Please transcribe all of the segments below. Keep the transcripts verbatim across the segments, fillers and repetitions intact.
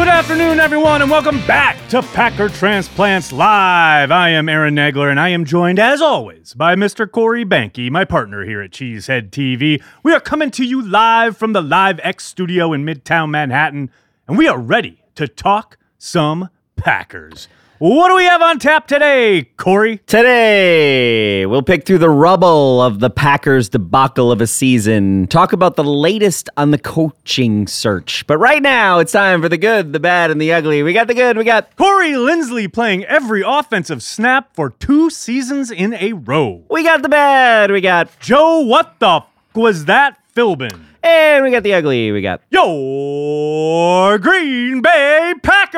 Good afternoon, everyone, and welcome back to Packer Transplants Live. I am Aaron Nagler, and I am joined, as always, by Mister Corey Banky, my partner here at Cheesehead T V. We are coming to you live from the Live X studio in Midtown Manhattan, and we are ready to talk some Packers. What do we have on tap today, Corey? Today, we'll pick through the rubble of the Packers debacle of a season, talk about the latest on the coaching search. But right now, it's time for the good, the bad, and the ugly. We got the good, we got Corey Linsley playing every offensive snap for two seasons in a row. We got the bad, we got Joe, what the f*** was that Philbin? And we got the ugly, we got your Green Bay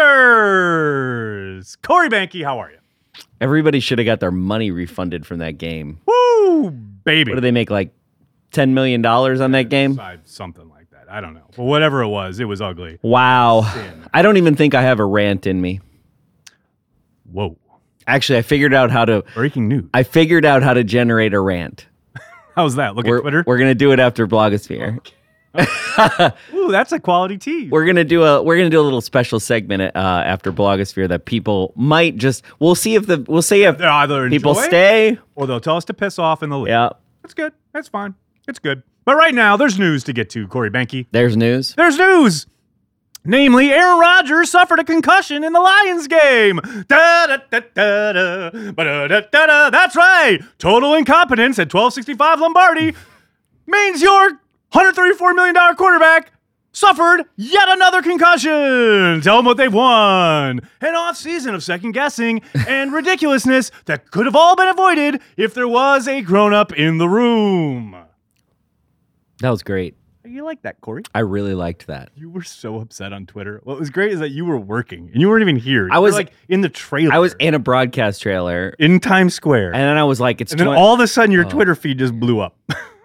Packers. Corey Banky, how are you? Everybody should have got their money refunded from that game. Woo, baby. What did they make, like ten million dollars on that game? Something like that. I don't know. But whatever it was, it was ugly. Wow. Sin. I don't even think I have a rant in me. Whoa. Actually, I figured out how to... Breaking news. I figured out how to generate a rant. How's that? Look we're, at Twitter. We're gonna do it after Blogosphere. Okay. Ooh, that's a quality tease. We're gonna do a we're gonna do a little special segment uh, after Blogosphere that people might just. We'll see if the we'll see if They'll either people enjoy stay or they'll tell us to piss off in the league. Yeah, that's good. That's fine. It's good. But right now, there's news to get to. Corey Banky. There's news. There's news. Namely, Aaron Rodgers suffered a concussion in the Lions game. Da, da, da, da, da, da, da, da, da. That's right. Total incompetence at twelve sixty-five Lombardi means your one hundred thirty-four million dollars quarterback suffered yet another concussion. Tell them what they've won. An off-season of second-guessing and ridiculousness that could have all been avoided if there was a grown-up in the room. That was great. You like that, Corey? I really liked that. You were so upset on Twitter. What was great is that you were working and you weren't even here. You I was were like in the trailer. I was in a broadcast trailer in Times Square, and then I was like, "It's." And then twenty all of a sudden, your oh. Twitter feed just blew up.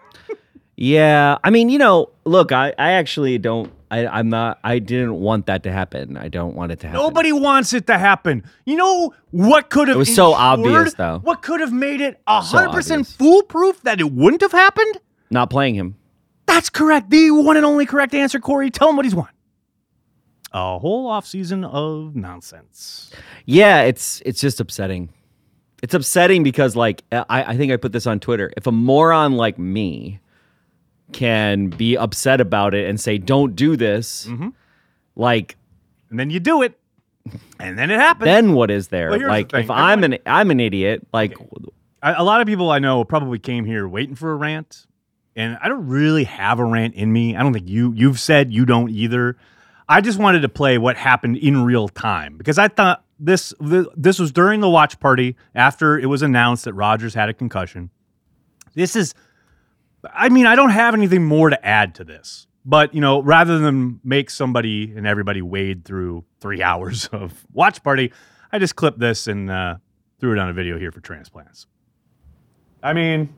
Yeah, I mean, you know, look, I, I actually don't. I, I'm not. I didn't want that to happen. I don't want it to happen. Nobody wants it to happen. You know what could have? It was so obvious, though. What could have made it a hundred percent obvious. foolproof that it wouldn't have happened? Not playing him. That's correct. The one and only correct answer, Corey. Tell him what he's won. A whole offseason of nonsense. Yeah, it's it's just upsetting. It's upsetting because, like, I, I think I put this on Twitter. If a moron like me can be upset about it and say, don't do this, mm-hmm. like... And then you do it, and then it happens. Then what is there? Well, like, the if I'm an I'm an idiot, like... Okay. A lot of people I know probably came here waiting for a rant. And I don't really have a rant in me. I don't think you, you've said you don't either. I just wanted to play what happened in real time because I thought this this was during the watch party after it was announced that Rodgers had a concussion. This is, I mean, I don't have anything more to add to this. But, you know, rather than make somebody and everybody wade through three hours of watch party, I just clipped this and uh, threw it on a video here for transplants. I mean...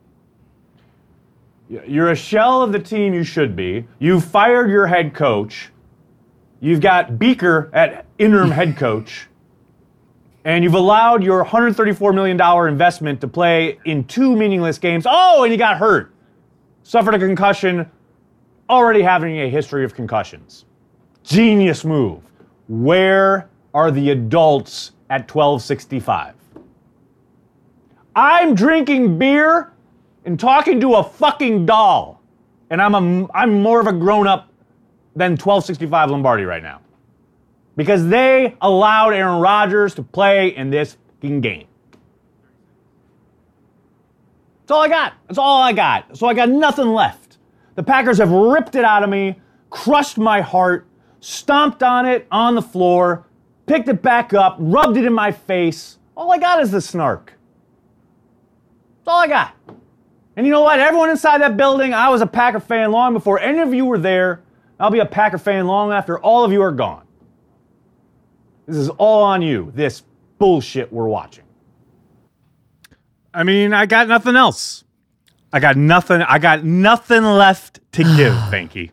You're a shell of the team you should be. You've fired your head coach. You've got Beaker at interim head coach. And you've allowed your one hundred thirty-four million dollars investment to play in two meaningless games. Oh, and you got hurt. Suffered a concussion, already having a history of concussions. Genius move. Where are the adults at twelve sixty-five? I'm drinking beer and talking to a fucking doll. And I'm a, I'm more of a grown-up than twelve sixty-five Lombardi right now. Because they allowed Aaron Rodgers to play in this fucking game. That's all I got. That's all I got. So I got nothing left. The Packers have ripped it out of me, crushed my heart, stomped on it on the floor, picked it back up, rubbed it in my face. All I got is the snark. That's all I got. And you know what? Everyone inside that building, I was a Packer fan long before any of you were there. I'll be a Packer fan long after all of you are gone. This is all on you, this bullshit we're watching. I mean, I got nothing else. I got nothing. I got nothing left to give, Banky.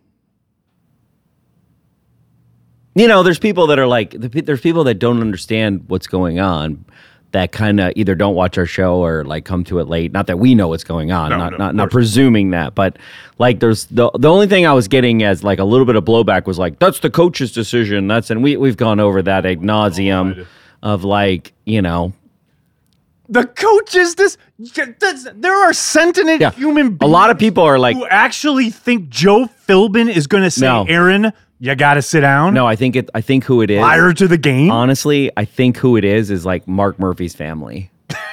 You know, there's people that are like, there's people that don't understand what's going on. that kind of either don't watch our show or like come to it late. Not that we know what's going on, No, not no, not, of not course. presuming that, but like there's the the only thing I was getting as like a little bit of blowback was like that's the coach's decision. That's and we we've gone over that ad nauseum God. of like you know The coach is this. That's, there are sentient Yeah. human beings a lot of people are like who actually think Joe Philbin is going to say, No. Aaron, you got to sit down. no. I think it. I think who it is. Prior to the game. Honestly, I think who it is is like Mark Murphy's family.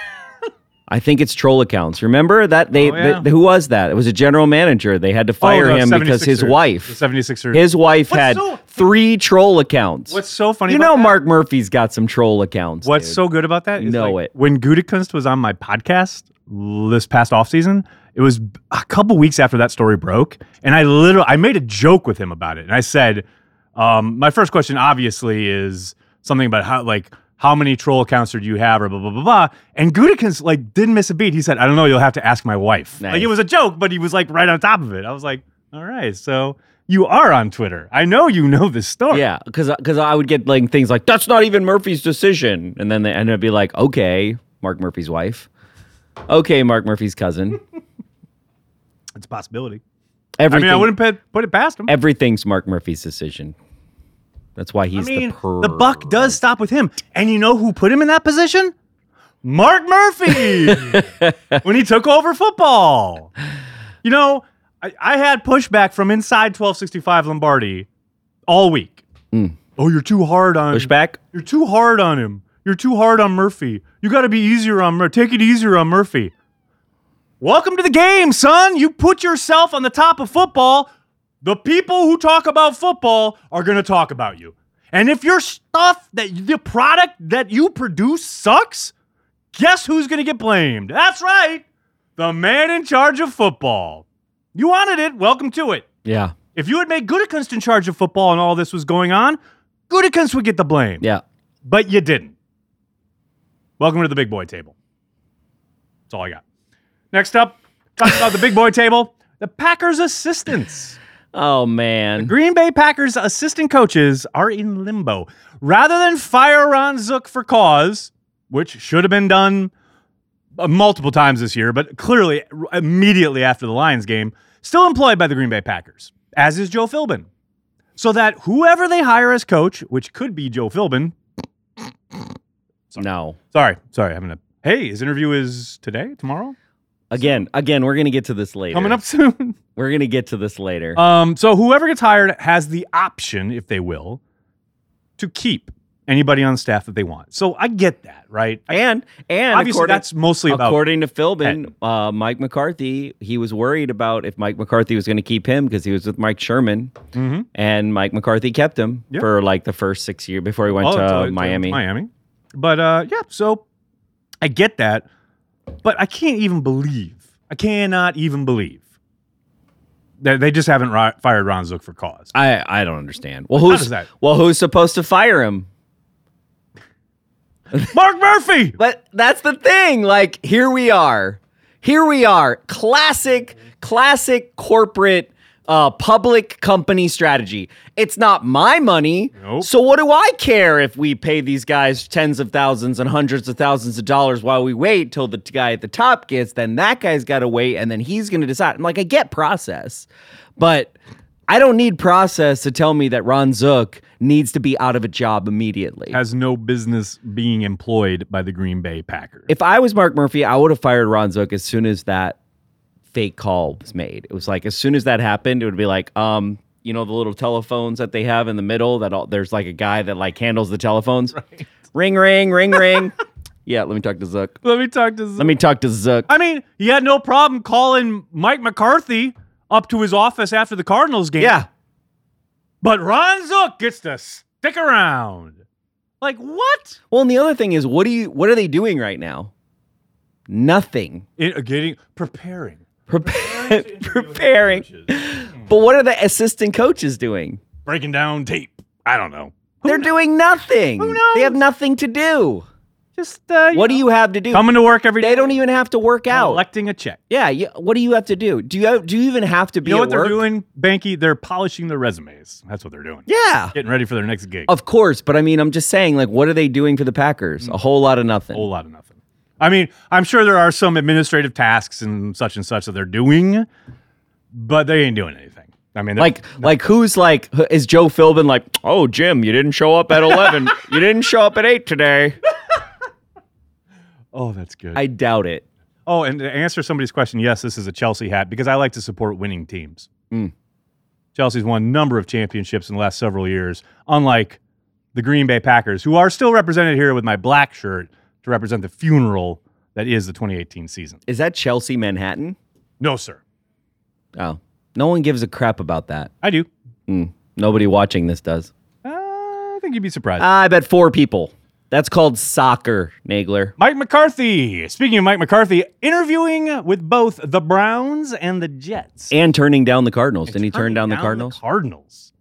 I think it's troll accounts. Remember that they, Oh, yeah. the- who was that? It was a general manager. They had to fire Oh, the him because his seventy-sixers. wife, The seventy-sixers. his wife What's had so- three troll accounts. What's so funny you about know, that? Mark Murphy's got some troll accounts. What's dude. so good about that? You is, know like, it. When Gutekunst was on my podcast this past offseason, it was a couple weeks after that story broke, and I literally I made a joke with him about it, and I said, um, my first question obviously is something about how like how many troll accounts do you have, or blah blah blah blah. And Gutekunst like didn't miss a beat. He said, I don't know, you'll have to ask my wife. Nice. Like it was a joke, but he was like right on top of it. I was like, all right, so you are on Twitter. I know you know this story. Yeah, because because I would get like things like that's not even Murphy's decision, and then they and it'd be like, okay, Mark Murphy's wife, okay, Mark Murphy's cousin. It's a possibility. Everything, I mean, I wouldn't put, put it past him. everything's Mark Murphy's decision. That's why he's I mean, the per. the buck does stop with him. And you know who put him in that position? Mark Murphy when he took over football. You know, I, I had pushback from inside twelve sixty-five Lombardi all week. Mm. Oh, you're too hard on Pushback. You're too hard on him. You're too hard on Murphy. You got to be easier on Murphy. Take it easier on Murphy. Welcome to the game, son. You put yourself on the top of football. The people who talk about football are going to talk about you. And if your stuff, that the product that you produce sucks, guess who's going to get blamed? That's right. The man in charge of football. You wanted it. Welcome to it. Yeah, If you had made Gutekunst in charge of football and all this was going on, Gutekunst would get the blame. yeah. But you didn't. Welcome to the big boy table. That's all I got. Next up, talking about the big boy table, the Packers assistants. Oh man. Green Bay Packers assistant coaches are in limbo. Rather than fire Ron Zook for cause, which should have been done uh, multiple times this year, but clearly r- immediately after the Lions game, still employed by the Green Bay Packers, as is Joe Philbin. So that whoever they hire as coach, which could be Joe Philbin. No. Sorry, sorry, having a. Hey, his interview is today, tomorrow, Again, again, we're gonna get to this later. coming up soon. We're gonna get to this later. Um, so whoever gets hired has the option, if they will, to keep anybody on staff that they want. So I get that, right? I- and and obviously according, that's mostly about. according to Philbin, uh, Mike McCarthy, he was worried about if Mike McCarthy was going to keep him because he was with Mike Sherman, Mhm. and Mike McCarthy kept him Yeah. for like the first six years before he went Oh, to to- to Miami. Miami, but uh, yeah. So I get that, but I can't even believe. I cannot even believe that they just haven't ri- fired Ron Zook for cause. I I don't understand. Well, How who's does that- well who's supposed to fire him? Mark Murphy. But that's the thing. Like, here we are. Here we are. Classic, classic corporate uh, public company strategy. It's not my money. Nope. So what do I care if we pay these guys tens of thousands and hundreds of thousands of dollars while we wait till the t- guy at the top gets, then that guy's got to wait and then he's going to decide. I'm like, I get process, but I don't need process to tell me that Ron Zook needs to be out of a job immediately. Has no business being employed by the Green Bay Packers. If I was Mark Murphy, I would have fired Ron Zook as soon as that fake call was made. It was like as soon as that happened, it would be like, um, you know, the little telephones that they have in the middle that all, there's like a guy that like handles the telephones. Right. Ring, ring, ring, ring. Yeah, let me talk to Zook. Let me talk to. Let me talk to Zook. I mean, he had no problem calling Mike McCarthy up to his office after the Cardinals game. Yeah. But Ron Zook gets to stick around. Like what? Well, and the other thing is, what do you? What are they doing right now? Nothing. It, uh, getting preparing. Preparing. Preparing. But what are the assistant coaches doing? Breaking down tape. I don't know. They're doing nothing. Who knows? They have nothing to do. Just uh, you What do know, you have to do? coming to work every day? They don't even have to work out. Collecting a check. Yeah, you, what do you have to do? Do you do you even have to be You know at what work? they're doing, Banky? They're polishing their resumes. That's what they're doing. Yeah, Getting ready for their next gig. of course. But I mean, I'm just saying, like, what are they doing for the Packers? A whole lot of nothing. A whole lot of nothing. I mean, I'm sure there are some administrative tasks and such and such that they're doing, but they ain't doing anything. I mean, they're- Like, like who's like, is Joe Philbin like, oh, Jim, you didn't show up at eleven. You didn't show up at eight today. oh, that's good. I doubt it. oh, and to answer somebody's question, yes, this is a Chelsea hat because I like to support winning teams. Mm. Chelsea's won a number of championships in the last several years, unlike the Green Bay Packers, who are still represented here with my black shirt to represent the funeral that is the twenty eighteen season. Is that Chelsea Manhattan? No, sir. Oh, no one gives a crap about that. I do. Mm. Nobody watching this does. Uh, I think you'd be surprised. I bet four people. That's called soccer, Nagler. Mike McCarthy. Speaking of Mike McCarthy, interviewing with both the Browns and the Jets. And turning down the Cardinals. Didn't he turn Turning down the Cardinals? Cardinals.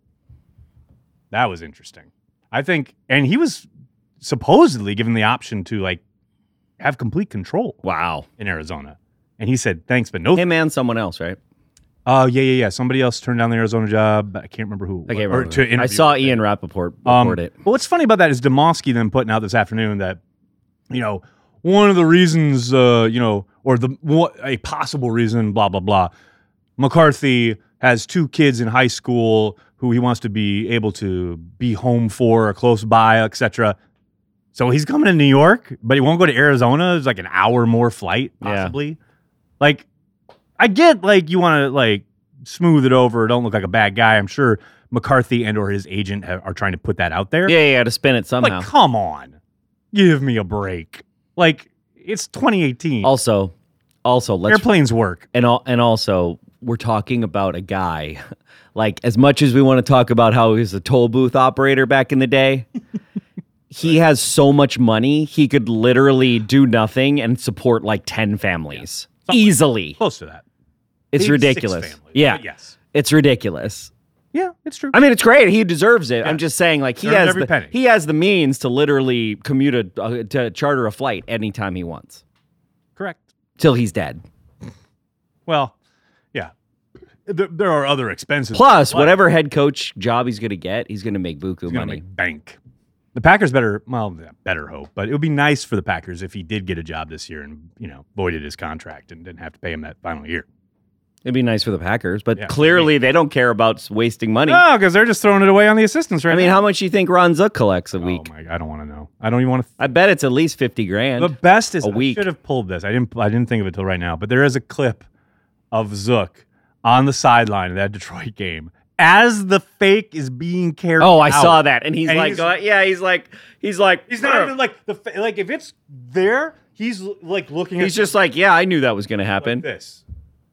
That was interesting. I think, and he was supposedly given the option to like have complete control Wow. in Arizona, and he said thanks, but no. Him and someone else, right? Oh yeah, yeah, yeah. Somebody else turned down the Arizona job. I can't remember who. I can't or remember. to I interview saw with Ian them. Rappaport Um, report it. But what's funny about that is Demosky then putting out this afternoon that, you know, one of the reasons, uh, you know, or the what, a possible reason, blah blah blah. McCarthy has two kids in high school who he wants to be able to be home for, or close by, et cetera. So he's coming to New York, but he won't go to Arizona. It's like an hour more flight, Yeah. possibly. Like, I get like you want to like smooth it over, don't look like a bad guy. I'm sure McCarthy and or his agent have, are trying to put that out there. Yeah, yeah, to spin it somehow. Like, come on, give me a break. Like, it's twenty eighteen. Also, also let's Airplanes work. and al- and also we're talking about a guy. Like, as much as we want to talk about how he was a toll booth operator back in the day, he has so much money he could literally do nothing and support like ten families Something easily. Close to that. It's Maybe six ridiculous. families, Yeah, but yes. it's ridiculous. Yeah, it's true. I mean, it's great. He deserves it. Yeah. I'm just saying, like he Earned has every the, penny. he has the means to literally commute a, uh, to charter a flight anytime he wants Correct. till he's dead. Well, yeah. There, there are other expenses. Plus, Like, whatever head coach job he's going to get, he's going to make buku he's gonna money. make bank. The Packers better, well, yeah, better hope, but it would be nice for the Packers if he did get a job this year and, you know, voided his contract and didn't have to pay him that final year. It'd be nice for the Packers, but Yeah. clearly they don't care about wasting money. No, because they're just throwing it away on the assistants right I mean, now. how much do you think Ron Zook collects a Oh week? my, I don't want to know. I don't even want to. I bet it's at least fifty grand. The best is a week. I should have pulled this. I didn't. I didn't think of it till right now. But there is a clip of Zook on the sideline of that Detroit game as the fake is being carried. oh, I out. saw that, and he's And like, he's- uh, yeah, he's like, he's like, He's not even like the fa- like if it's there. He's like looking. he's at just like, yeah, I knew that was going to happen. like this.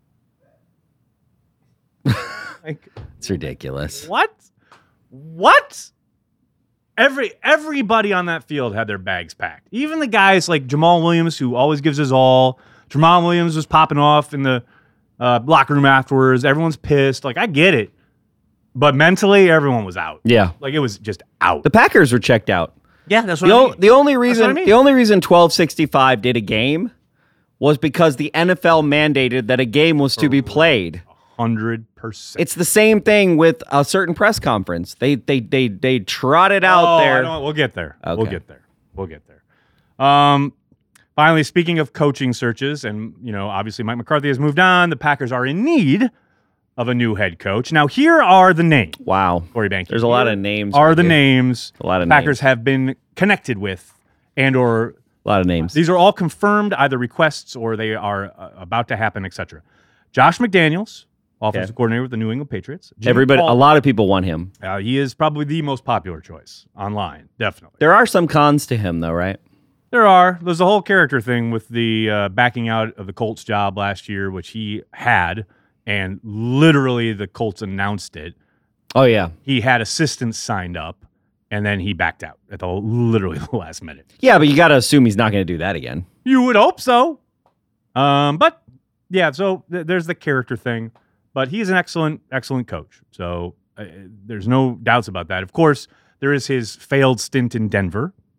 Like It's ridiculous. what? What? Every everybody on that field had their bags packed. Even the guys like Jamal Williams, who always gives his all. Jamal Williams was popping off in the uh, locker room afterwards. Everyone's pissed. Like, I get it. But mentally, everyone was out. Yeah, Like, it was just out. the Packers were checked out. yeah, that's The, o- the only reason what I mean. the only reason twelve sixty-five did a game was because the N F L mandated that a game was to be played. one hundred percent. It's the same thing with a certain press conference. They they they they trotted out oh, there. I don't- we'll get there. We'll Okay. get there. We'll get there. Um, finally, speaking of coaching searches, and you know, obviously Mike McCarthy has moved on. The Packers are in need of a new head coach. Now, here are the names. Wow, Corey Banky. there's a lot Here of names. Are right the here. names A lot of Packers names. have been connected with, and or A lot of names. these are all confirmed, either requests or they are uh, about to happen, et cetera. Josh McDaniels, offensive Okay. coordinator with the New England Patriots. Jim Everybody, Paul- a lot of people want him. Uh, he is probably the most popular choice online, definitely. There are some cons to him, though, right? There are. There's a whole character thing with the uh, backing out of the Colts job last year, which he had, and literally the Colts announced it. Oh yeah, He had assistants signed up, and then he backed out at the literally the last minute. yeah, but you got to assume he's not going to do that again. You would hope so. Um, but yeah, so th- there's the character thing. But he's an excellent, excellent coach. So uh, there's no doubts about that. Of course, there is his failed stint in Denver.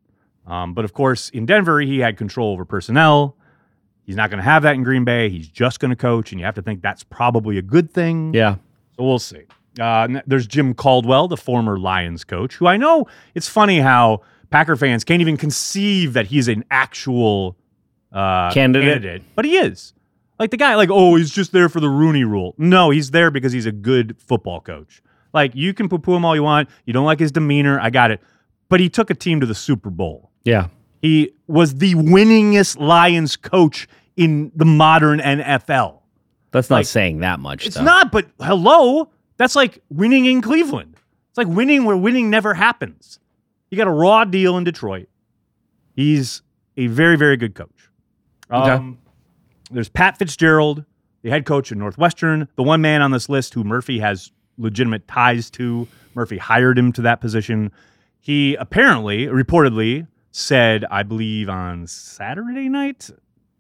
Um, but of course, in Denver, he had control over personnel. He's not going to have that in Green Bay. He's just going to coach, and you have to think that's probably a good thing. Yeah. So we'll see. Uh, there's Jim Caldwell, the former Lions coach, who I know it's funny how Packer fans can't even conceive that he's an actual uh, Candidate? candidate, but he is. Like the guy, like, oh, he's just there for the Rooney Rule. No, he's there because he's a good football coach. Like, you can poo-poo him all you want. You don't like his demeanor. I got it. But he took a team to the Super Bowl. Yeah. He was the winningest Lions coach in the modern N F L. That's not Like, saying that much, It's though. not, but hello, that's like winning in Cleveland. It's like winning where winning never happens. You got a raw deal in Detroit. He's a very, very good coach. Okay. Um, there's Pat Fitzgerald, the head coach of Northwestern, the one man on this list who Murphy has legitimate ties to. Murphy hired him to that position. He apparently, reportedly, said, I believe on Saturday night,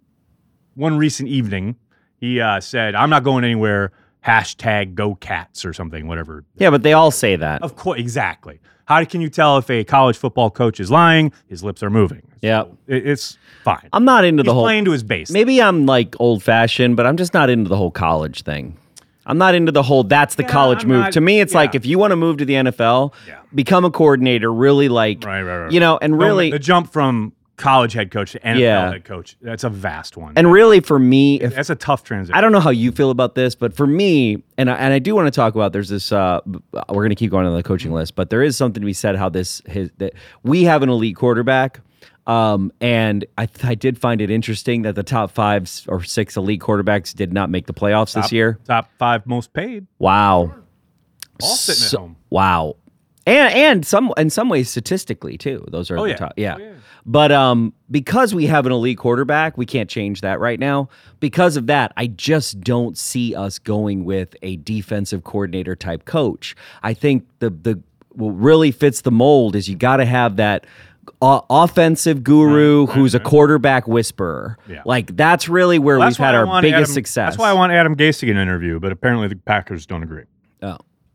one recent evening, he uh, said, I'm not going anywhere, hashtag go Cats or something, whatever. Yeah, but they all say that. Of course, exactly. How can you tell if a college football coach is lying? His lips are moving. Yeah. So it, it's fine. I'm not into He's the whole... playing to his base. Maybe I'm like old-fashioned, but I'm just not into the whole college thing. I'm not into the whole, that's the Yeah, college I'm move. not- to me, it's like, yeah. if you want to move to the N F L, Yeah. become a coordinator, really like, Right, right, right. you know, and No, really... the jump from college head coach to N F L Yeah. head coach, that's a vast one. And really, for me, if that's a tough transition. I don't know how you feel about this, but for me, and I, and I do want to talk about. There's this. Uh, we're going to keep going on the coaching list, but there is something to be said how this his, that we have an elite quarterback, um, and I I did find it interesting that the top five s- or six elite quarterbacks did not make the playoffs top, this year. Top five most paid. Wow, All sitting So- at home. wow, and and some in some ways statistically too. Those are Oh, the yeah. top. Yeah. Oh, yeah. But um, because we have an elite quarterback, we can't change that right now. Because of that, I just don't see us going with a defensive coordinator type coach. I think the the what really fits the mold is you got to have that uh, offensive guru Right, right, who's a right. quarterback whisperer. Yeah. Like that's really where Well, we've that's why had I our want biggest Adam- success. That's why I want Adam Gase to get an interview, but apparently the Packers don't agree. Oh.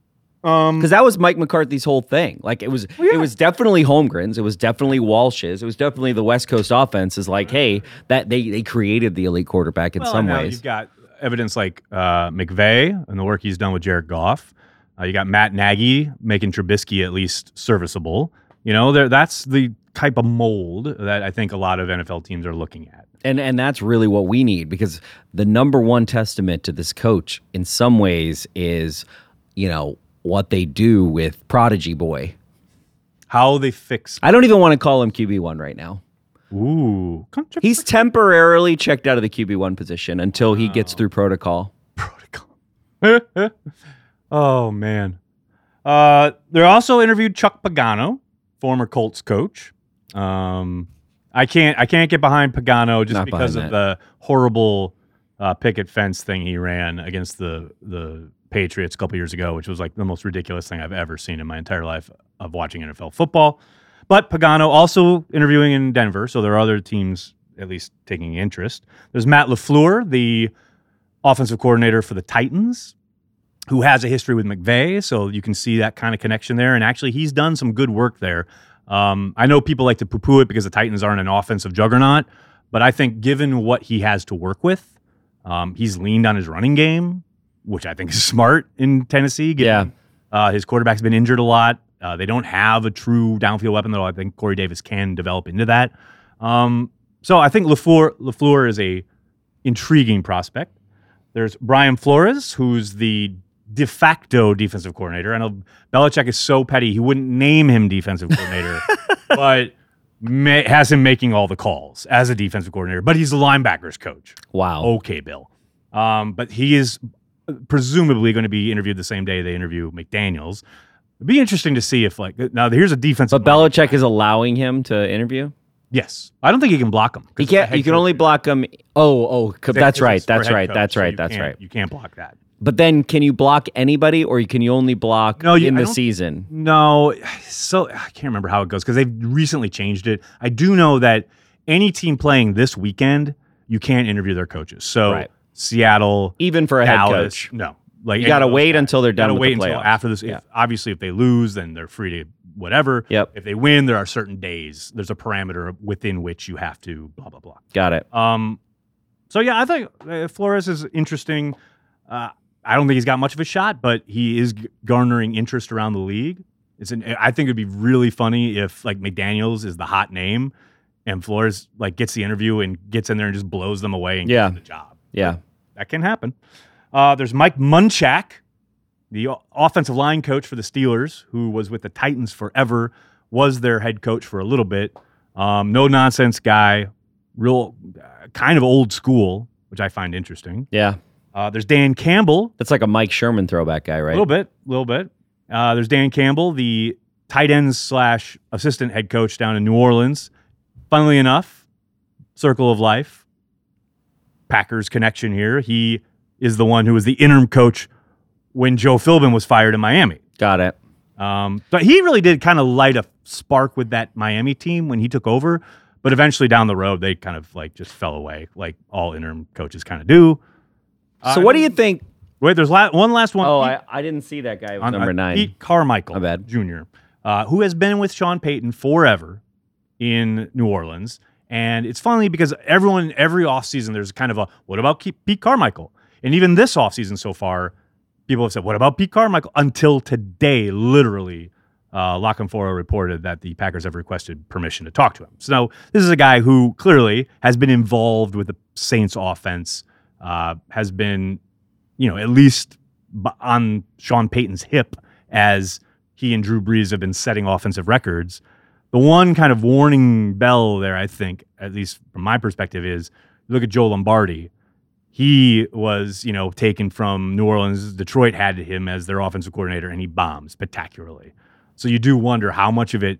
Um, Because that was Mike McCarthy's whole thing. Like it was, yeah. it was definitely Holmgren's. It was definitely Walsh's. It was definitely the West Coast offense. Is like, hey, that they they created the elite quarterback in well, some and now ways. you've got evidence like uh, McVay and the work he's done with Jared Goff. Uh, you got Matt Nagy making Trubisky at least serviceable. You know, there that's the type of mold that I think a lot of N F L teams are looking at. And and that's really what we need, because the number one testament to this coach in some ways is, you know, what they do with Prodigy Boy. How they fix. I don't even want to call him Q B one right now. Ooh, He's temporarily checked out of the Q B one position until he gets through protocol. protocol. Oh man. Uh, they also interviewed Chuck Pagano, former Colts coach. Um, I can't I can't get behind Pagano just Not because behind of the horrible uh, picket fence thing he ran against the the Patriots a couple years ago, which was like the most ridiculous thing I've ever seen in my entire life of watching N F L football. But Pagano also interviewing in Denver, so there are other teams at least taking interest. There's Matt LaFleur, the offensive coordinator for the Titans, who has a history with McVay, so you can see that kind of connection there. And actually, he's done some good work there. Um, I know people like to poo-poo it because the Titans aren't an offensive juggernaut, but I think given what he has to work with, um, he's leaned on his running game, which I think is smart in Tennessee. Given, yeah. Uh, his quarterback's been injured a lot. Uh, they don't have a true downfield weapon, though I think Corey Davis can develop into that. Um, so I think LaFleur, LaFleur is a intriguing prospect. There's Brian Flores, who's the de facto defensive coordinator. I know Belichick is so petty, he wouldn't name him defensive coordinator, but ma- has him making all the calls as a defensive coordinator. But he's the linebackers coach. Wow. Okay, Bill. Um, but he is presumably going to be interviewed the same day they interview McDaniels. It'd be interesting to see if, like, now here's a defensive. But Belichick is allowing him to interview? Yes. I don't think he can block him. He can't. You can only block him. Oh, oh, c- that's right. It's for That's head right. coach, That's so right. you That's can't- right. You can't block that. But then, can you block anybody, or can you only block No, you- in I the don't- season? No, so I can't remember how it goes because they've recently changed it. I do know that any team playing this weekend, you can't interview their coaches. So Right. Seattle, Even for a head Dallas, coach. no. Like You any got to of those wait guys. until they're You gotta done with wait the until playoffs. after this. Yeah. If, obviously, if they lose, then they're free to whatever. Yep. If they win, there are certain days. There's a parameter within which you have to blah, blah, blah. Got it. Um, so, yeah, I think uh, Flores is interesting. Uh, I don't think he's got much of a shot, but he is g- garnering interest around the league. It's an, I think it'd be really funny if, like, McDaniels is the hot name and Flores, like, gets the interview and gets in there and just blows them away and Yeah. gets the job. Yeah. That can happen. Uh, there's Mike Munchak, the o- offensive line coach for the Steelers, who was with the Titans forever, was their head coach for a little bit. Um, no nonsense guy, real uh, kind of old school, which I find interesting. Yeah. Uh, there's Dan Campbell, That's like a Mike Sherman throwback guy, a right? little bit, a little bit. Uh, there's Dan Campbell, the tight ends slash assistant head coach down in New Orleans. Funnily enough, circle of life, Packers connection here. He is the one who was the interim coach when Joe Philbin was fired in Miami. Got it. Um, but he really did kind of light a spark with that Miami team when he took over. But eventually down the road, they kind of like just fell away, like all interim coaches kind of do. So Uh, what do you think? Wait, there's la- one last one. Oh, Pete- I, I didn't see that guy. It was on- number uh, nine. Pete Carmichael My bad. Junior, uh, who has been with Sean Payton forever in New Orleans. And it's funny because everyone, every offseason, there's kind of a, what about Ke- Pete Carmichael? And even this offseason so far, people have said, what about Pete Carmichael? Until today, literally, uh, La Canfora reported that the Packers have requested permission to talk to him. So this is a guy who clearly has been involved with the Saints offense, uh, has been, you know, at least b- on Sean Payton's hip as he and Drew Brees have been setting offensive records. The one kind of warning bell there, I think, at least from my perspective, is look at Joe Lombardi. He was, you know, taken from New Orleans. Detroit had him as their offensive coordinator, and he bombed spectacularly. So you do wonder how much of it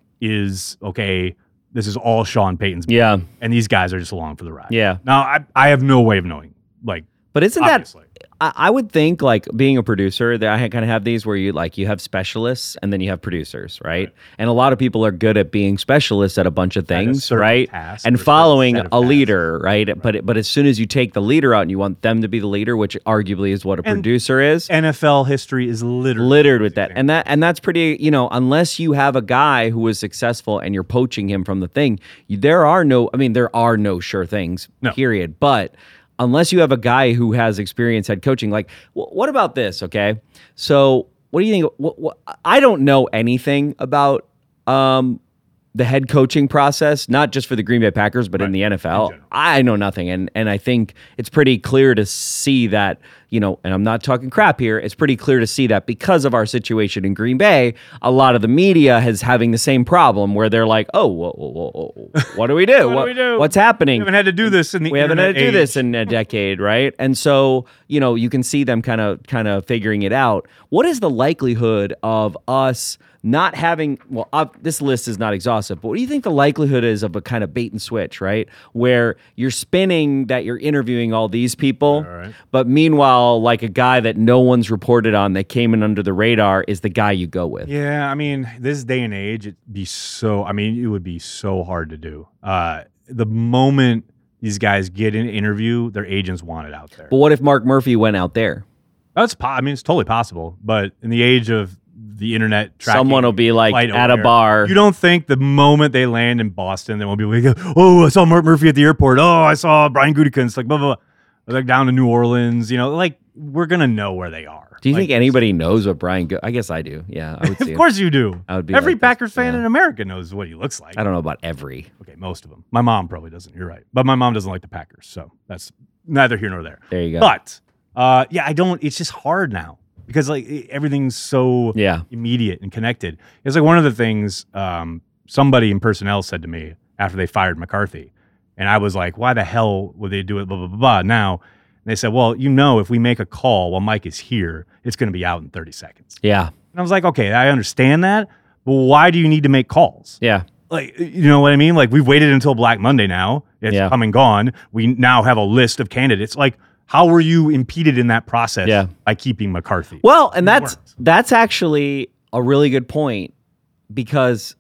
is, okay, this is all Sean Payton's, Yeah. and these guys are just along for the ride. Yeah. Now, I, I have no way of knowing, like, But isn't obviously. that? I, I would think, like, being a producer, that I kind of have these where you like you have specialists and then you have producers, right? Right. And a lot of people are good at being specialists at a bunch of At a things, certain right? task And or certain following set of a tasks. leader, right? But but as soon as you take the leader out and you want them to be the leader, which arguably is what a And producer is, N F L history is littered littered with these that. examples. And that and that's pretty, you know, unless you have a guy who is successful and you're poaching him from the thing, you, there are no, I mean, there are no sure things, No. period. But unless you have a guy who has experience head coaching, like, wh- what about this? Okay. So what do you think? What, what, I don't know anything about um, the head coaching process, not just for the Green Bay Packers, but in Right. the N F L. general. I know nothing. And and I think it's pretty clear to see that, you know, and I'm not talking crap here, it's pretty clear to see that because of our situation in Green Bay, a lot of the media is having the same problem where they're like, oh, whoa, whoa, whoa, whoa, what do we do? What do we do? What's happening? We haven't had to do this in the we haven't had to internet do this age. in a decade, right? And so, you know, you can see them kind of kind of figuring it out. What is the likelihood of us not having, well, uh, this list is not exhaustive, but what do you think the likelihood is of a kind of bait and switch, right? Where you're spinning that you're interviewing all these people, All right. but meanwhile, like a guy that no one's reported on that came in under the radar is the guy you go with. Yeah, I mean, this day and age, it'd be so, I mean, it would be so hard to do. Uh, the moment these guys get an interview, their agents want it out there. But what if Mark Murphy went out there? That's, po- I mean, it's totally possible. But in the age of the internet tracking, Someone will be like flight at a aware, bar. You don't think the moment they land in Boston, they won't be like, oh, I saw Mark Murphy at the airport. Oh, I saw Brian Gutekunst. Like, blah, blah, blah. Like down to New Orleans, you know, like we're going to know where they are. Do you Like, think anybody knows what Brian? Go- I guess I do. Yeah, I would see. Of him. course you do. I would be Every like this, Packers fan yeah. in America knows what he looks like. I don't know about every. Okay, most of them. My mom probably doesn't. You're right. But my mom doesn't like the Packers, so that's neither here nor there. There you go. But uh, yeah, I don't. It's just hard now because like e- everything's so Yeah. immediate and connected. It's like one of the things um, somebody in personnel said to me after they fired McCarthy, and I was like, "Why the hell would they do it?" Blah blah blah. blah. Now and they said, "Well, you know, if we make a call while Mike is here, it's going to be out in thirty seconds." Yeah. And I was like, "Okay, I understand that, but why do you need to make calls?" Yeah. Like, you know what I mean? Like, we've waited until Black Monday now. It's Yeah. come and gone. We now have a list of candidates. Like, how were you impeded in that process Yeah. by keeping McCarthy? Well, and that's weren't. that's actually a really good point because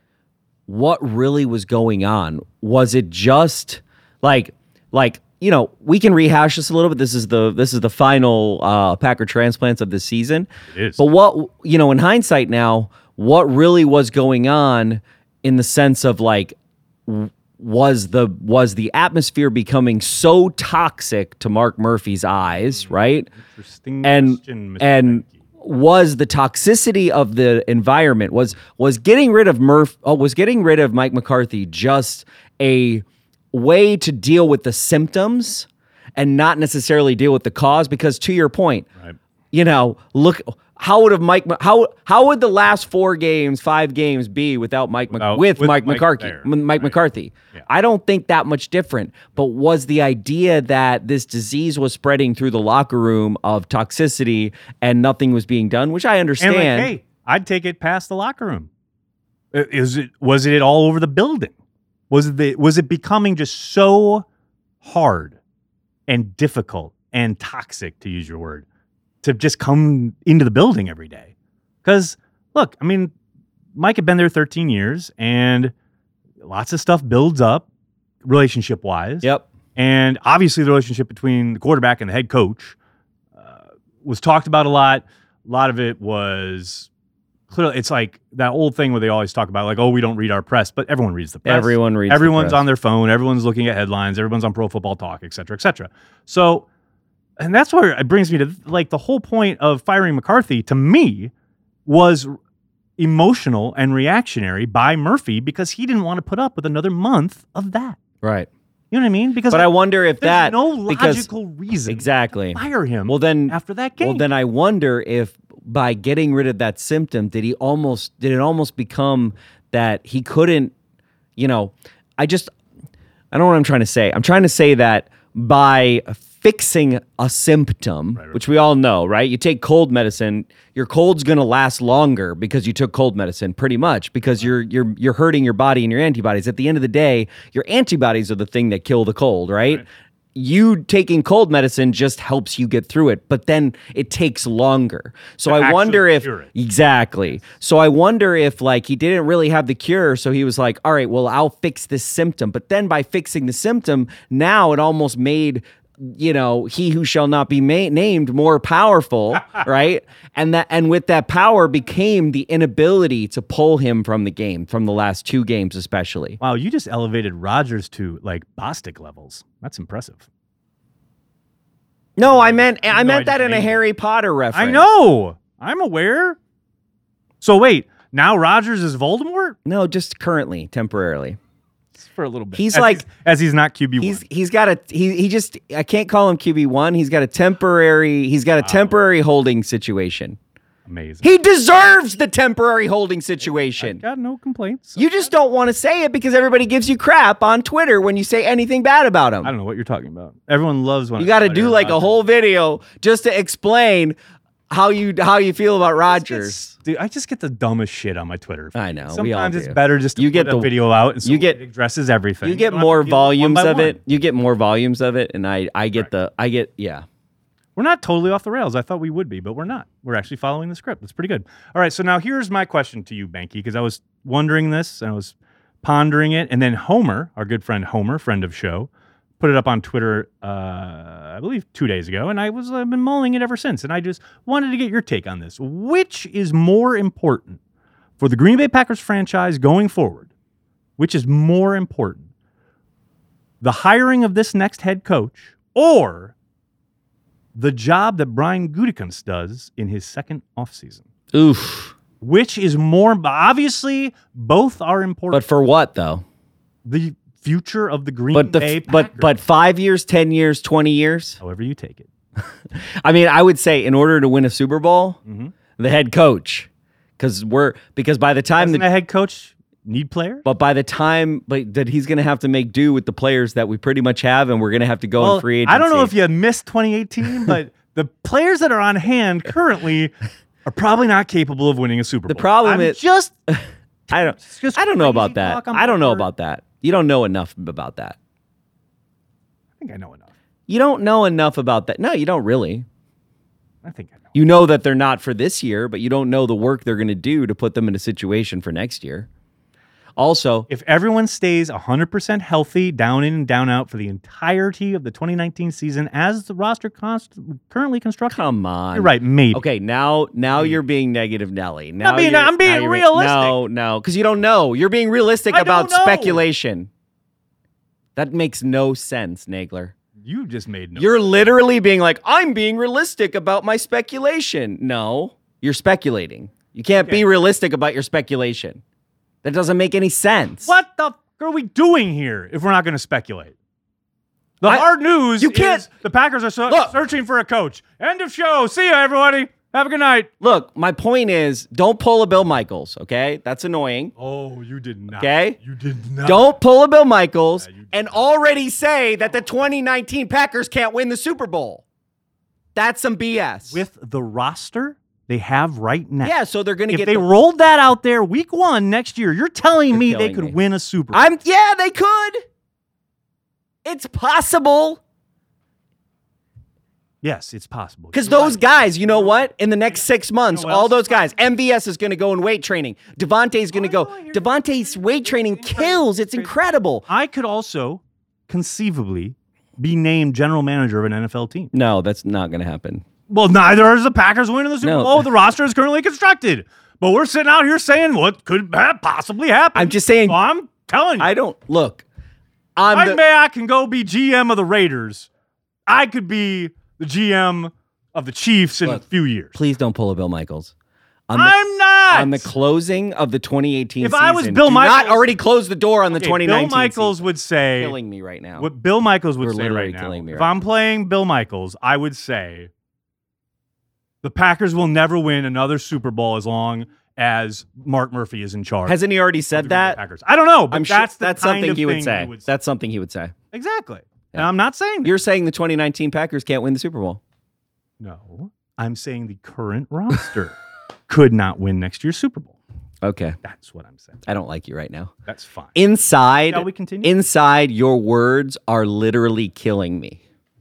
what really was going on? Was it just like like you know, we can rehash this a little bit. This is the this is the final uh, Packer transplants of the season. It is. But what, you know, in hindsight now, what really was going on in the sense of like, w- was the was the atmosphere becoming so toxic to Mark Murphy's eyes, right? Interesting And question, Mister and Benke. was the toxicity of the environment was was getting rid of Murph oh, was getting rid of Mike McCarthy just a way to deal with the symptoms and not necessarily deal with the cause? Because to your point, Right. you know, look, how would have Mike how how would the last four games, five games be without Mike Mc- Without- with, with Mike Mike McCarthy, there. M- Mike Right. McCarthy? Yeah. I don't think that much different. But was the idea that this disease was spreading through the locker room of toxicity and nothing was being done, which I And understand. like, hey, I'd take it past the locker room. I- Is it was it all over the building? Was it the, was it becoming just so hard and difficult and toxic, to use your word, to just come into the building every day? Because look, I mean, Mike had been there thirteen years, and lots of stuff builds up relationship wise. Yep. And obviously, the relationship between the quarterback and the head coach uh, was talked about a lot. A lot of it was clearly, it's like that old thing where they always talk about, like, oh, we don't read our press, but everyone reads the press. Everyone reads the Everyone's press. on their phone. Everyone's looking at headlines. Everyone's on Pro Football Talk, et cetera, et cetera. So, and that's where it brings me to, like, the whole point of firing McCarthy, to me, was emotional and reactionary by Murphy because he didn't want to put up with another month of that. Right. You know what I mean? Because But I wonder if there's that no because logical reason exactly. to fire him Well then after that game. Well then I wonder if by getting rid of that symptom, did he almost did it almost become that he couldn't, you know, I just I don't know what I'm trying to say. I'm trying to say that by fixing a symptom, Right, right. which we all know, right? You take cold medicine, your cold's going to last longer because you took cold medicine, pretty much, because you're you're you're hurting your body and your antibodies. At the end of the day, your antibodies are the thing that kill the cold, right? Right. You taking cold medicine just helps you get through it, but then it takes longer. So To I wonder actually if cure it. exactly. So I wonder if like he didn't really have the cure, so he was like, "All right, well, I'll fix this symptom." But then by fixing the symptom, now it almost made, you know, he who shall not be ma- named more powerful, right? And that and with that power became the inability to pull him from the game, from the last two games especially. Wow, you just elevated Rodgers to like Bostic levels. That's impressive. No, I meant I No, meant I that just in a made it. Harry Potter reference. I know. I'm aware. So wait, now Rodgers is Voldemort? No, just currently, temporarily. For a little bit. He's As like- as he's not Q B one. He's he's got a he he just I can't call him Q B one. He's got a temporary he's got a temporary holding situation. Amazing. He deserves the temporary holding situation. Got no complaints. You just don't want to say it because everybody gives you crap on Twitter when you say anything bad about him. I don't know what you're talking about. Everyone loves when You I got to talk do about like a Rodgers. whole video just to explain how you how you feel about Rodgers. Dude, I just get the dumbest shit on my Twitter. I know, Sometimes we all it's do. better just to You put get a the- video out and so you get- it addresses everything. You get don't have to more deal with it one volumes by of one. it. You get more volumes of it, and I I get the I get yeah. We're not totally off the rails. I thought we would be, but we're not. We're actually following the script. That's pretty good. All right, so now here's my question to you, Banky, because I was wondering this and I was pondering it, and then Homer, our good friend Homer, friend of show, put it up on Twitter, uh, I believe two days ago, and I was I've been mulling it ever since. And I just wanted to get your take on this. Which is more important for the Green Bay Packers franchise going forward? Which is more important, the hiring of this next head coach or the job that Brian Gutekunst does in his second offseason? Oof. Which is more, obviously, both are important. But for what though? The future of the Green But the Bay f- but Packers, but five years, ten years, twenty years. however you take it. I mean, I would say in order to win a Super Bowl, Mhm. the head coach, because we're because by the time Doesn't the a head coach need players? but by the time but that he's going to have to make do with the players that we pretty much have, and we're going to have to go Well, in free agency. I don't know if you missed twenty eighteen, but the players that are on hand currently are probably not capable of winning a Super The Bowl. problem I'm is- just I don't. It's just I don't know crazy about that. talk on I don't know paper. about that. You don't know enough about that. I think I know enough. You don't know enough about that. No, you don't really. I think I know. You know that they're not for this year, but you don't know the work they're going to do to put them in a situation for next year. Also, If everyone stays one hundred percent healthy, down in and down out for the entirety of the twenty nineteen season as the roster const- currently constructed, come on. you're right, maybe. Okay, now now you're being negative, Nelly. Now Not being- you're- I'm being now you're being- realistic. No, no, because you don't know. You're being realistic I about don't know. speculation. That makes no sense, Nagler. You just made no. You're literally being like, I'm being realistic about my speculation. No, you're speculating. You can't Okay. be realistic about your speculation. That doesn't make any sense. What the f- are we doing here if we're not going to speculate? The I- hard news you can't- is the Packers are so- Look. searching for a coach. End of show. See ya, everybody. Have a good night. Look, my point is, don't pull a Bill Michaels, okay? That's annoying. Oh, you did not. Okay. You did not. Don't pull a Bill Michaels Yeah, you did and already say that the twenty nineteen Packers can't win the Super Bowl. That's some B S. With the roster they have right now. yeah, so they're going to If get they the- rolled that out there week one next year, you're telling You're me they killing could me. win a Super Bowl. I'm yeah, they could. It's possible. Yes, it's possible. Because You're those right. guys, you know what? In the next six months, You know what all else? those guys, M V S is going to go in weight training. Devontae's going to Oh, go. no, you're- Devontae's weight training kills. It's incredible. I could also conceivably be named general manager of an N F L team. No, that's not going to happen. Well, neither is the Packers winning the Super No. Bowl. The roster is currently constructed. But we're sitting out here saying what could ha- possibly happen. I'm just saying. So I'm telling you. I don't look. I'm I the, may I can go be G M of the Raiders. I could be the G M of the Chiefs in Look, a few years. please don't pull a Bill Michaels. On the, I'm not. on the closing of the twenty eighteen If season. I was Bill do Michaels- not already close the door on the Okay, twenty Bill nineteen Michaels season. would say killing me right now. what Bill Michaels would You're say literally right now. killing me If right I'm playing Bill Michaels, I would say the Packers will never win another Super Bowl as long as Mark Murphy is in charge. Hasn't he already of the said Green Bay that? Packers. I don't know, but I'm sure that's the that's kind something of he would thing say. he would say. That's something he would say. Exactly. And Yeah. I'm not saying that. You're saying the twenty nineteen Packers can't win the Super Bowl. No, I'm saying the current roster could not win next year's Super Bowl. Okay. That's what I'm saying. I don't like you right now. That's fine. Inside, Shall we continue? inside, your words are literally killing me.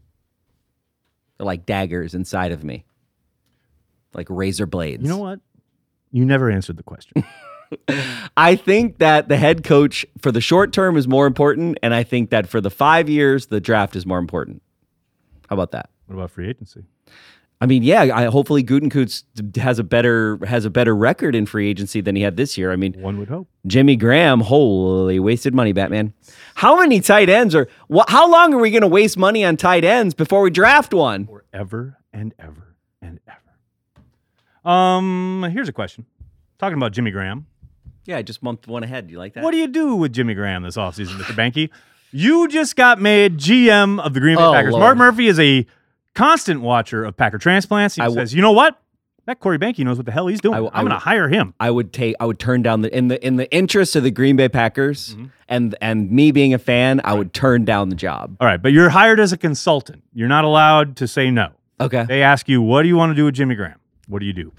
They're like daggers inside of me, like razor blades. You know what? You never answered the question. I think that the head coach for the short term is more important, and I think that for the five years, the draft is more important. How about that? What about free agency? I mean, yeah. I, hopefully, Gutekunst has a better has a better record in free agency than he had this year. I mean, One would hope. Jimmy Graham, holy wasted money, Batman. How many tight ends are? Wh- how long are we going to waste money on tight ends before we draft one? Forever and ever and ever. Um, here's a question. Talking about Jimmy Graham. Yeah, I just bumped one ahead. You like that? What do you do with Jimmy Graham this offseason, Mister Banky? You just got made G M of the Green Bay Oh, Packers. Lord. Mark Murphy is a constant watcher of Packer transplants. He I w- says, you know what? That Corey Banky knows what the hell he's doing. I w- I I'm going to w- hire him. I would take. I would turn down the in the in the interest of the Green Bay Packers Mm-hmm. and and me being a fan. I would turn down the job. All right, but you're hired as a consultant. You're not allowed to say no. Okay. They ask you, what do you want to do with Jimmy Graham? What do you do?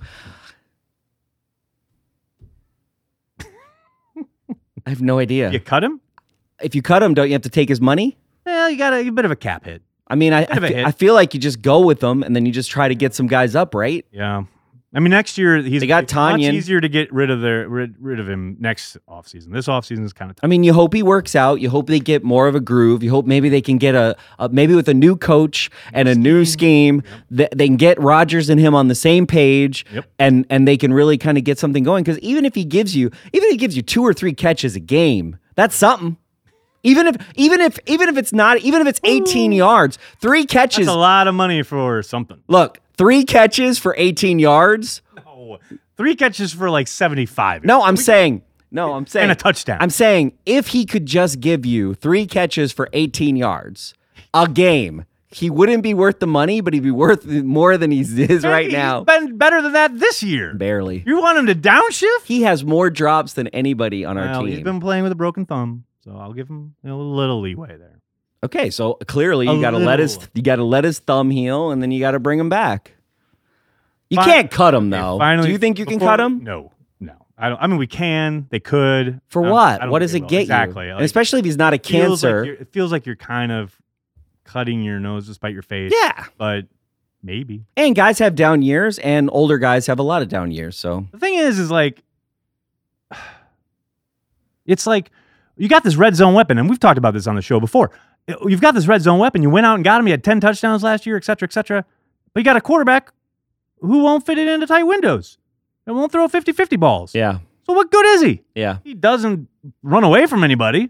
I have no idea. You cut him? If you cut him, don't you have to take his money? Well, you got a, a bit of a cap hit. I mean, I I, Bit of a fe- hit. I feel like you just go with them and then you just try to get some guys up, right? Yeah. I mean, next year he's They got it's much Tanyan. easier to get rid of their rid, rid of him next offseason. This offseason is kind of tough. I mean, you hope he works out. You hope they get more of a groove. You hope maybe they can get a, a maybe with a new coach and a new scheme, th- they can get Rodgers and him on the same page, Yep. and and they can really kind of get something going. Because even if he gives you, even if he gives you two or three catches a game, that's something. Even if even if even if it's not even if it's eighteen yards, three catches. That's a lot of money for something. Look, three catches for eighteen yards. No. Three catches for like seventy-five. No, I'm saying no, I'm saying And a touchdown. I'm saying if he could just give you three catches for eighteen yards a game, he wouldn't be worth the money, but he'd be worth more than he is right He's now. been better than that this year. Barely. You want him to downshift? He has more drops than anybody on our Well, team. he's been playing with a broken thumb, so I'll give him you know, a little leeway there. Okay, so clearly A you got to let his little. you got to let his thumb heal, and then you got to bring him back. You Fi- can't cut him Okay, though. finally, Do you think you can before- cut him? No, no. I don't. I mean, we can. They could. For Um, I what? don't What think does they it will. get exactly. you? Like, And especially if he's not a it feels like cancer. you're- it feels like you're kind of cutting your nose to spite your face. Yeah. but maybe. And guys have down years, and older guys have a lot of down years. So The thing is, is like It's like you got this red zone weapon, and we've talked about this on the show before. You've got this red zone weapon. You went out and got him. You had ten touchdowns last year, et cetera, et cetera. But you got a quarterback who won't fit it into tight windows and won't throw fifty-fifty balls. Yeah. So what good is he? Yeah. He doesn't run away from anybody.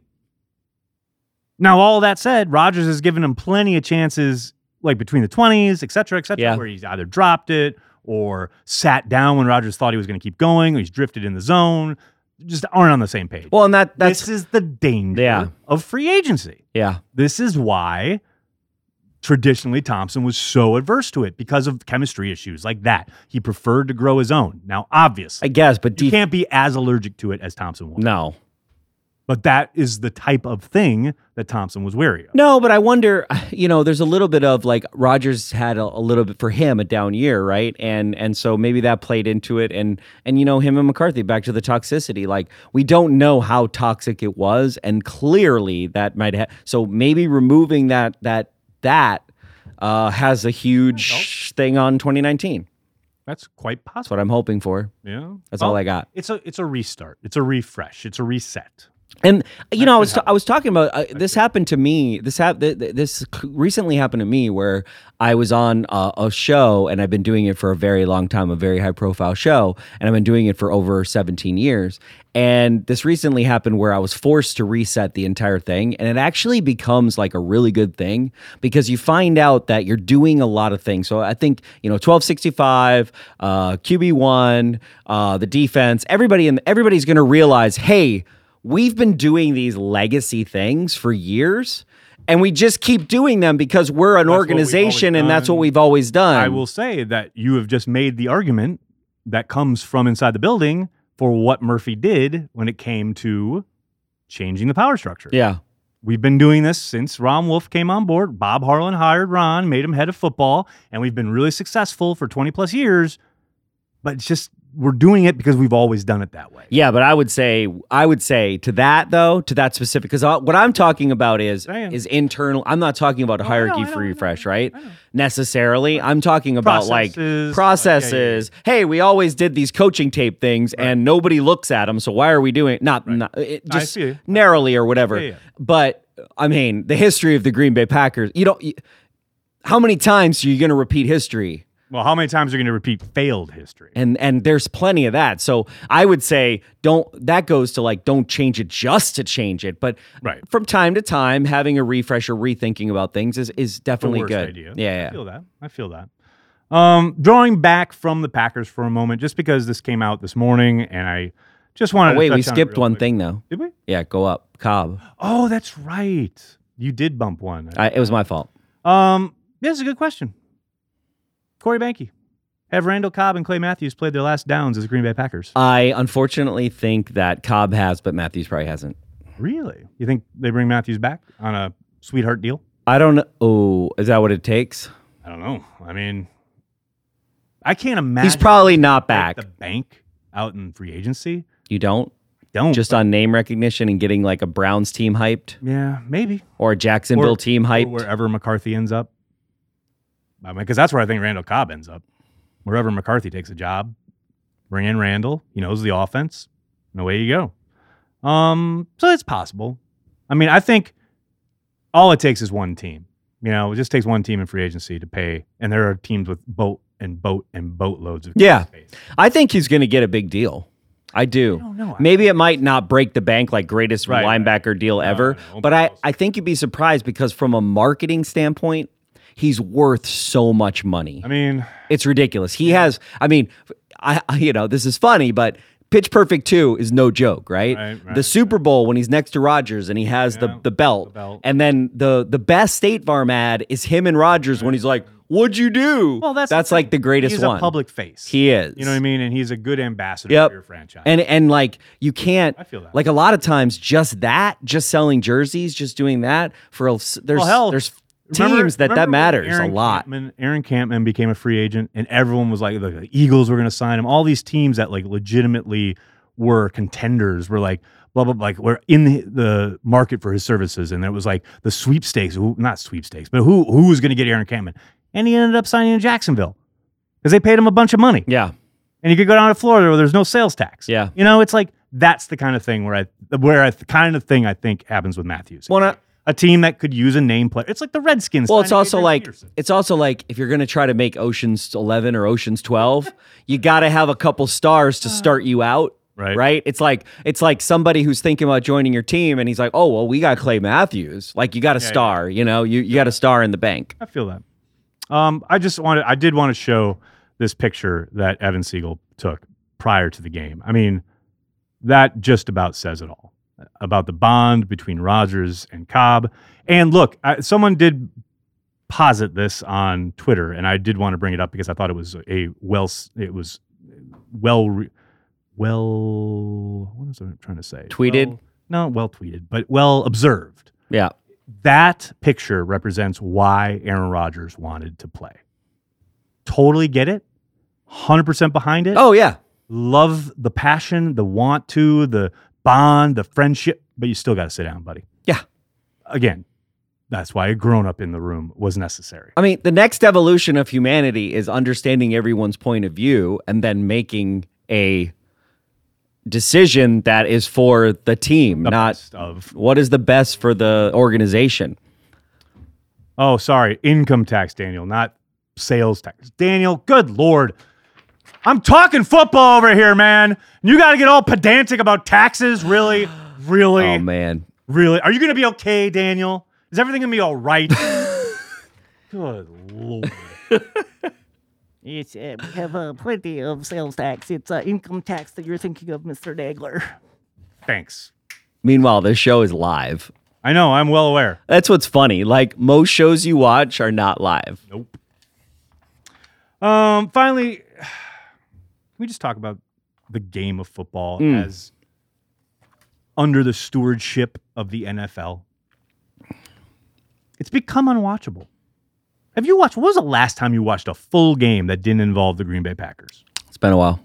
Now, all that said, Rodgers has given him plenty of chances, like between the twenties, et cetera, et cetera, Yeah. where he's either dropped it or sat down when Rodgers thought he was going to keep going, or he's drifted in the zone. Just aren't on the same page. Well, and that that's this is the danger Yeah. of free agency. yeah. This is why traditionally Thompson was so adverse to it, because of chemistry issues like that. He preferred to grow his own. Now, obviously, I guess, but you def- can't be as allergic to it as Thompson was. no. But that is the type of thing that Thompson was wary of. No, but I wonder, you know, there's a little bit of like Rodgers had a, a little bit for him a down year, right? And and so maybe that played into it. And and you know, him and McCarthy, back to the toxicity. Like, we don't know how toxic it was, and clearly that might have. So maybe removing that that that uh, has a huge thing on twenty nineteen. That's quite That's possible. what I'm hoping for. Yeah, That's all I got. It's a it's a restart. It's a refresh. It's a reset. And you know, I was could ta- I was talking about uh, this happened to me. This hap- th- th- this c- recently happened to me where I was on uh, a show, and I've been doing it for a very long time, a very high profile show, and I've been doing it for over seventeen years. And this recently happened where I was forced to reset the entire thing, and it actually becomes like a really good thing because you find out that you're doing a lot of things. So I think, you know, twelve sixty-five, uh, Q B one, uh, the defense, everybody in everybody's going to realize, hey, we've been doing these legacy things for years, and we just keep doing them because we're an That's what we've organization, always and that's done. what we've always done. I will say that you have just made the argument that comes from inside the building for what Murphy did when it came to changing the power structure. Yeah. We've been doing this since Ron Wolf came on board. Bob Harlan hired Ron, made him head of football, and we've been really successful for twenty plus years. But it's just, we're doing it because we've always done it that way. Yeah, but I would say, I would say to that though, to that specific, because what I'm talking about is I am. is internal. I'm not talking about a Oh, I know, hierarchy I know, for I know, refresh, I know, right? I know. Necessarily, I'm talking about like Processes, processes. uh, yeah, Hey, we always did these coaching tape things, and nobody looks at them. So why are we doing not, not it, I just see you. narrowly or whatever? Yeah, yeah. But I mean, the history of the Green Bay Packers. You don't. You, how many times are you going to repeat history? Well, how many times are you going to repeat failed history? And and there's plenty of that. So I would say don't that goes to like don't change it just to change it. But Right. from time to time, having a refresh or rethinking about things is is The definitely worst good. idea. Yeah, I yeah. feel that. I feel that. Um, drawing back from the Packers for a moment, just because this came out this morning, and I just wanted Oh, wait, to we touch on it skipped real one quick. thing though. Did we? Yeah, go up. Cobb. Oh, that's right. You did bump one. I, it was my fault. Um, yeah, that's a good question. Corey Banke. Have Randall Cobb and Clay Matthews played their last downs as Green Bay Packers? I unfortunately think that Cobb has, but Matthews probably hasn't. Really? You think they bring Matthews back on a sweetheart deal? I don't know. Oh, is that what it takes? I don't know. I mean, I can't imagine. He's probably not break back. the bank out in free agency. You don't? Don't. Just on name recognition and getting like a Browns team hyped yeah, maybe. or a Jacksonville Or- team Or hyped? wherever McCarthy ends up. I mean, because that's where I think Randall Cobb ends up. Wherever McCarthy takes a job, bring in Randall. He knows the offense, and away you go. Um, so it's possible. I mean, I think all it takes is one team. You know, it just takes one team in free agency to pay, and there are teams with boat and boat and boatloads of Yeah. space. I think he's going to get a big deal. I do. I don't know. Maybe it might not break the bank like greatest Right, linebacker deal ever, no, it won't but be I, close. I think you'd be surprised because from a marketing standpoint, he's worth so much money. I mean, It's ridiculous. He has, I mean, I, I you know, this is funny, but Pitch Perfect two is no joke, right? Right, right, the Super Bowl when he's next to Rodgers and he has Yeah, the, the belt. the belt. And then the the best State Farm ad is him and Rodgers when he's like, "What'd you do?" well, that's that's the like thing. the greatest he's one. a public face. He is. You know what I mean? And he's a good ambassador Yep. for your franchise. And and like you can't I feel that. like a lot of times just that, just selling jerseys, just doing that for a, there's Well, hell, there's Remember- teams that remember that when matters Aaron a lot. Campman, Aaron Campman became a free agent, and everyone was like, the Eagles were going to sign him. All these teams that like legitimately were contenders were like, blah, blah, blah, like we're in the, the market for his services. And it was like the sweepstakes, who, not sweepstakes, but who who was going to get Aaron Campman? And he ended up signing in Jacksonville because they paid him a bunch of money. Yeah. And he could go down to Florida where there's no sales tax. Yeah. You know, it's like That's the kind of thing where I, where I, the kind of thing I think happens with Matthews. Well, not, A team that could use a name player. It's like the Redskins. well, it's signing also Adrian like Peterson. it's also like if you're going to try to make Ocean's eleven or Ocean's twelve, you got to have a couple stars to start you out. Right. Right. It's like it's like somebody who's thinking about joining your team, and he's like, "Oh, well, we got Clay Matthews. Like, you got a Yeah, star. You know, you you got a star in the bank." I feel that. Um, I just wanted, I did want to show this picture that Evan Siegel took prior to the game. I mean, that just about says it all about the bond between Rodgers and Cobb. And look, I, someone did posit this on Twitter, and I did want to bring it up because I thought it was a well, it was well, re- well, what was I trying to say? Tweeted? Well, no, well tweeted, but well observed. Yeah. That picture represents why Aaron Rodgers wanted to play. Totally get it. one hundred percent behind it. Oh yeah. Love the passion, the want to, the bond, the friendship, but you still got to sit down, buddy. Yeah. Again, that's why a grown-up in the room was necessary. I mean, the next evolution of humanity is understanding everyone's point of view and then making a decision that is for the team, The not best of. what is the best for the organization. Oh, sorry. Income tax, Daniel, not sales tax. Daniel, good Lord. I'm talking football over here, man. You got to get all pedantic about taxes? Really? Really? Oh man. Really? Are you going to be okay, Daniel? Is everything going to be all right? Good Lord. It's, uh, we have uh, plenty of sales tax. It's uh, income tax that you're thinking of, Mister Dagler. Thanks. Meanwhile, this show is live. I know. I'm well aware. That's what's funny. Like most shows you watch are not live. Nope. Um. Finally, can we just talk about the game of football Mm. as under the stewardship of the N F L? It's become unwatchable. Have you watched? When was the last time you watched a full game that didn't involve the Green Bay Packers? It's been a while.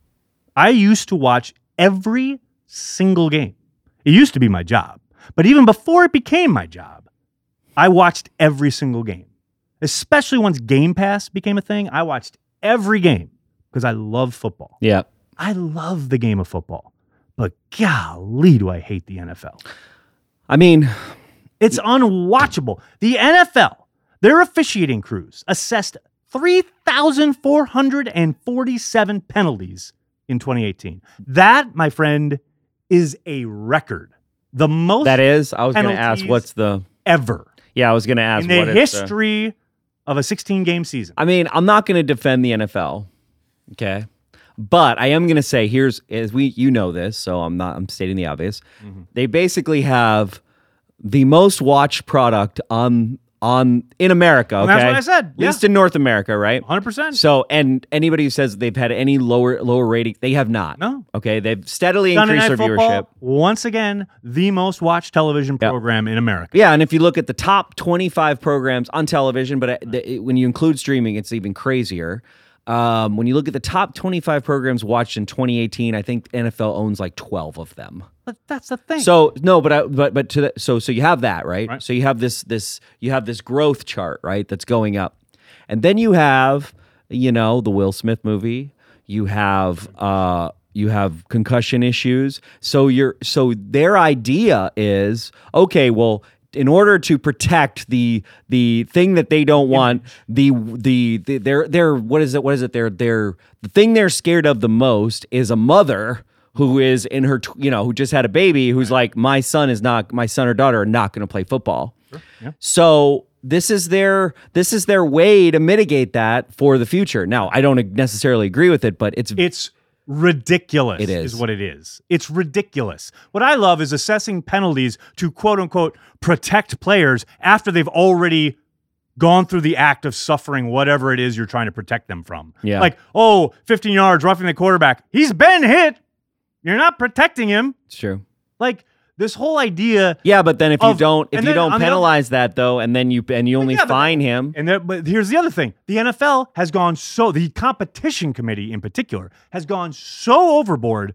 I used to watch every single game. It used to be my job. But even before it became my job, I watched every single game. Especially once Game Pass became a thing, I watched every game because I love football. Yeah. I love the game of football. But golly, do I hate the N F L. I mean, It's unwatchable. The N F L, their officiating crews assessed three thousand four hundred forty-seven penalties in twenty eighteen. That, my friend, is a record. The most that is, I was going to ask penalties what's the, ever yeah, I was going to ask in the what it's, uh, history of a sixteen-game season. I mean, I'm not going to defend the N F L, okay? But I am going to say, here's, as we, you know this, so I'm not, I'm stating the obvious. Mm-hmm. They basically have the most watched product on, on, in America, okay? And that's what I said, At least in North America, right? one hundred percent. So, and anybody who says they've had any lower, lower rating, they have not. No. Okay? They've steadily Sunday increased Night their Football, viewership. once again, the most watched television Yep. program in America. Yeah, and if you look at the top twenty-five programs on television, but uh, the, when you include streaming, it's even crazier. Um, when you look at the top twenty-five programs watched in twenty eighteen, I think N F L owns like twelve of them. But that's the thing. So no, but I, but but to the, so so you have that right? Right. So you have this this you have this growth chart right that's going up, and then you have you know the Will Smith movie. You have uh you have concussion issues. So you're so their idea is okay. Well, in order to protect the the thing that they don't want, the the, the they're they're what is it? What is it? They're they're the thing they're scared of the most is a mother who is in her, tw- you know, who just had a baby, who's like, my son is not, my son or daughter are not going to play football. yeah. So this is their this is their way to mitigate that for the future. Now, I don't necessarily agree with it, but it's It's ridiculous. It is. is what it is. It's ridiculous. What I love is assessing penalties to quote unquote protect players after they've already gone through the act of suffering whatever it is you're trying to protect them from. Yeah. Like, oh, fifteen yards, roughing the quarterback. He's been hit. You're not protecting him. it's true. Like this whole idea. Yeah, but then if you Of- don't if and you then don't on the other- penalize that though, and then you and you only Yeah, but- fine him, And that, but here's the other thing: the N F L has gone so the competition committee in particular has gone so overboard,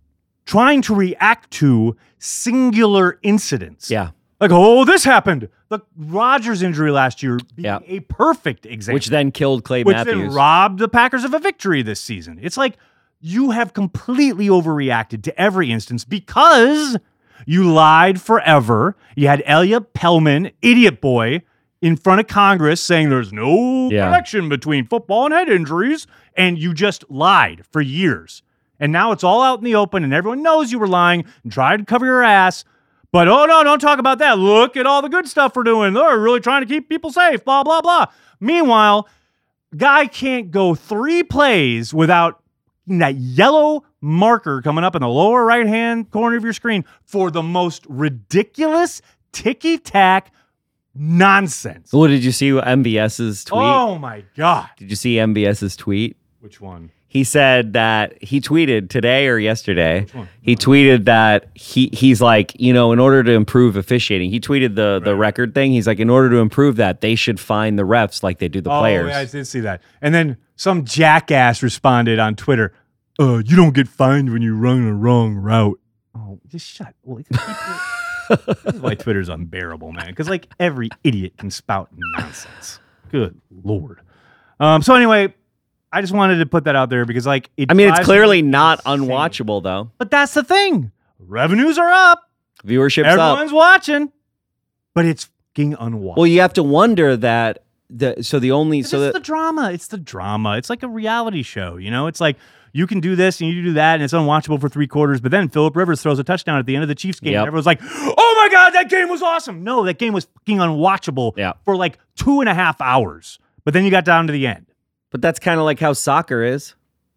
trying to react to singular incidents. yeah, like oh, this happened. The Rodgers injury last year being Yeah. a perfect example, which then killed Clay which Matthews. then robbed the Packers of a victory this season. It's like you have completely overreacted to every instance because you lied forever. You had Elliot Pellman, idiot boy, in front of Congress saying there's no Yeah. connection between football and head injuries, and you just lied for years. And now it's all out in the open, and everyone knows you were lying and tried to cover your ass. But, oh, no, don't talk about that. Look at all the good stuff we're doing. They're really trying to keep people safe, blah, blah, blah. Meanwhile, guy can't go three plays without that yellow marker coming up in the lower right-hand corner of your screen for the most ridiculous ticky-tack nonsense. What did you see MVS's tweet? Oh, my God. Did you see MVS's tweet? Which one? He said that he tweeted today or yesterday. Which one? He tweeted that he he's like, you know, in order to improve officiating, he tweeted the the record thing. He's like, in order to improve that, they should fine the refs like they do the Oh, players. yeah, I did see that. And then some jackass responded on Twitter, uh, you don't get fined when you run a wrong route. Oh, just shut. Well, this is why Twitter's unbearable, man. Because, like, every idiot can spout nonsense. Good Lord. Um. So, anyway, I just wanted to put that out there because, like, it I mean, it's drives clearly me not insane. unwatchable though. But that's the thing. Revenues are up. Viewership's up. Everyone's watching. But it's fucking unwatchable. Well, you have to wonder that the so the only So so it's that the drama. It's the drama. It's like a reality show. You know, it's like you can do this and you do that, and it's unwatchable for three quarters. But then Phillip Rivers throws a touchdown at the end of the Chiefs game, Yep. and everyone's like, "Oh my God, that game was awesome!" No, that game was fucking unwatchable Yeah. for like two and a half hours. But then you got down to the end. but that's kind of like how soccer is.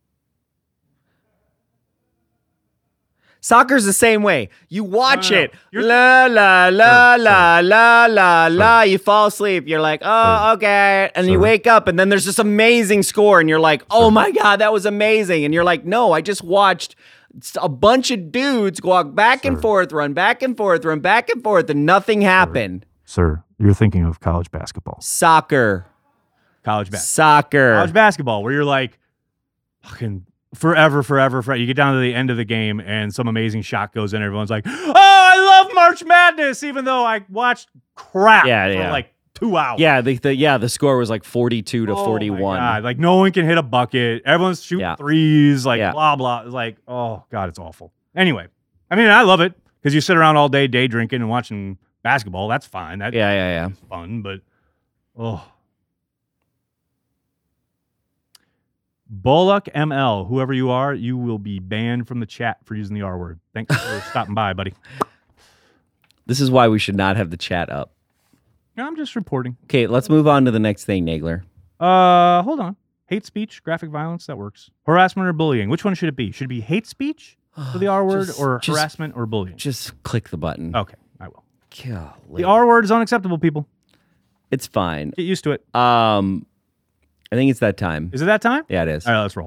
Soccer's the same way. You watch No, no, no. it. You're- La la la Sir, la sir. la la la. Sir. You fall asleep. You're like, oh, Sir. okay. And you Sir. wake up, and then there's this amazing score, and you're like, oh my God, that was amazing. And you're like, no, I just watched a bunch of dudes walk back and Sir. forth, run back and forth, run back and forth, and nothing happened. Sir, you're thinking of college basketball. Soccer. College basketball. Soccer. College basketball, where you're like, fucking forever, forever, forever. You get down to the end of the game and some amazing shot goes in. Everyone's like, oh, I love March Madness, even though I watched crap Yeah, for yeah. like two hours. Yeah, the, the yeah, the score was like forty-two to Oh my forty-one. God. Like no one can hit a bucket. Everyone's shooting Yeah. threes, like Yeah. blah, blah. It's like, oh God, it's awful. Anyway, I mean, I love it because you sit around all day, day drinking and watching basketball. That's fine. That's Yeah, yeah, yeah. fun, but oh. Bullock M L, whoever you are, you will be banned from the chat for using the R word. Thanks for stopping by, buddy. This is why we should not have the chat up. I'm just reporting. Okay, let's move on to the next thing, Nagler. Uh, hold on. Hate speech, graphic violence, that works. Harassment or bullying. Which one should it be? Should it be hate speech for the R word Just- or just- harassment or bullying? Just click the button. Okay, I will. Golly. The R word is unacceptable, people. It's fine. Get used to it. Um, I think it's that time. Is it that time? Yeah, it is. All right, let's roll.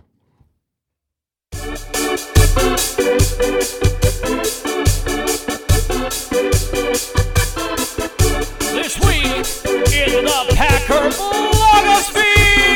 This week in the Packer blogosphere.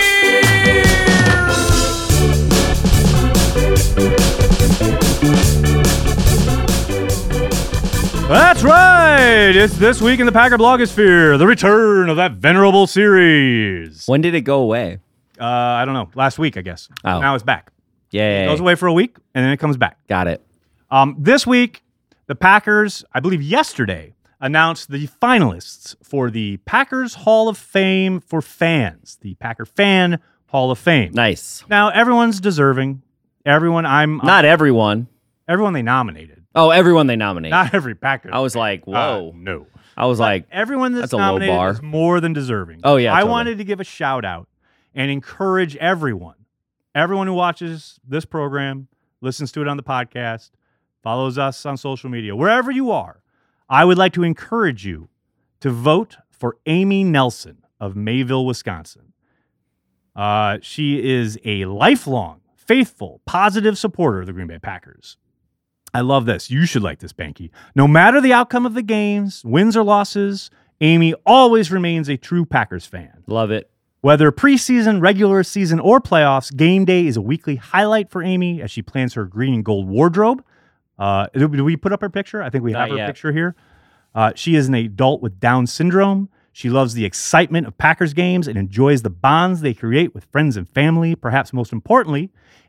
That's right. It's This Week in the Packer blogosphere, the return of that venerable series. When did it go away? Uh, I don't know. Last week, I guess. Oh. Now it's back. Yeah, It goes away for a week, and then it comes back. got it. Um, this week, the Packers, I believe yesterday, announced the finalists for the Packers Hall of Fame for fans, the Packer Fan Hall of Fame. Nice. Now, everyone's deserving. Everyone, I'm Not everyone. everyone they nominated. Oh, everyone they nominate. Not every Packer. I was like, Uh, whoa. no. I was like, Everyone that's, that's a low nominated bar. is more than deserving. Oh, yeah, I totally. wanted to give a shout out and encourage everyone, everyone who watches this program, listens to it on the podcast, follows us on social media, wherever you are, I would like to encourage you to vote for Amy Nelson of Mayville, Wisconsin. Uh, she is a lifelong, faithful, positive supporter of the Green Bay Packers. I love this. You should like this, Banky. No matter the outcome of the games, wins or losses, Amy always remains a true Packers fan. love it. Whether preseason, regular season, or playoffs, game day is a weekly highlight for Amy as she plans her green and gold wardrobe. Uh, do, do we put up her picture? I think we Not have her yet. picture here. Uh, she is an adult with Down syndrome. She loves the excitement of Packers games and enjoys the bonds they create with friends and family. Perhaps most importantly,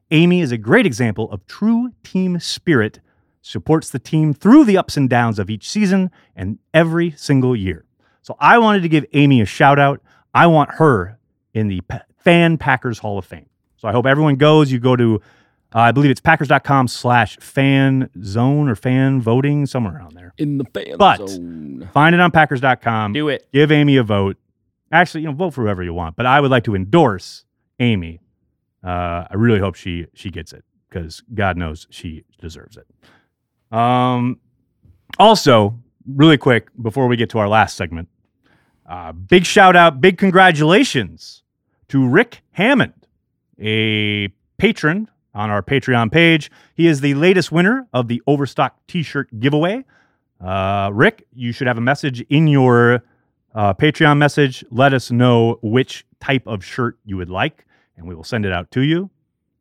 Amy is a great example of true team spirit, supports the team through the ups and downs of each season and every single year. So I wanted to give Amy a shout out. I want her in the Pa- Fan Packers Hall of Fame. So I hope everyone goes. You go to, uh, I believe it's packers.com slash fan zone or fan voting, somewhere around there. In the fan But zone. find it on packers dot com. Do it. Give Amy a vote. Actually, you know, vote for whoever you want. But I would like to endorse Amy. Uh, I really hope she she gets it because God knows she deserves it. Um, also, really quick before we get to our last segment, uh, big shout out, big congratulations to Rick Hammond, a patron on our Patreon page. He is the latest winner of the Overstock T-shirt giveaway. Uh, Rick, you should have a message in your uh, Patreon message. Let us know which type of shirt you would like, and we will send it out to you.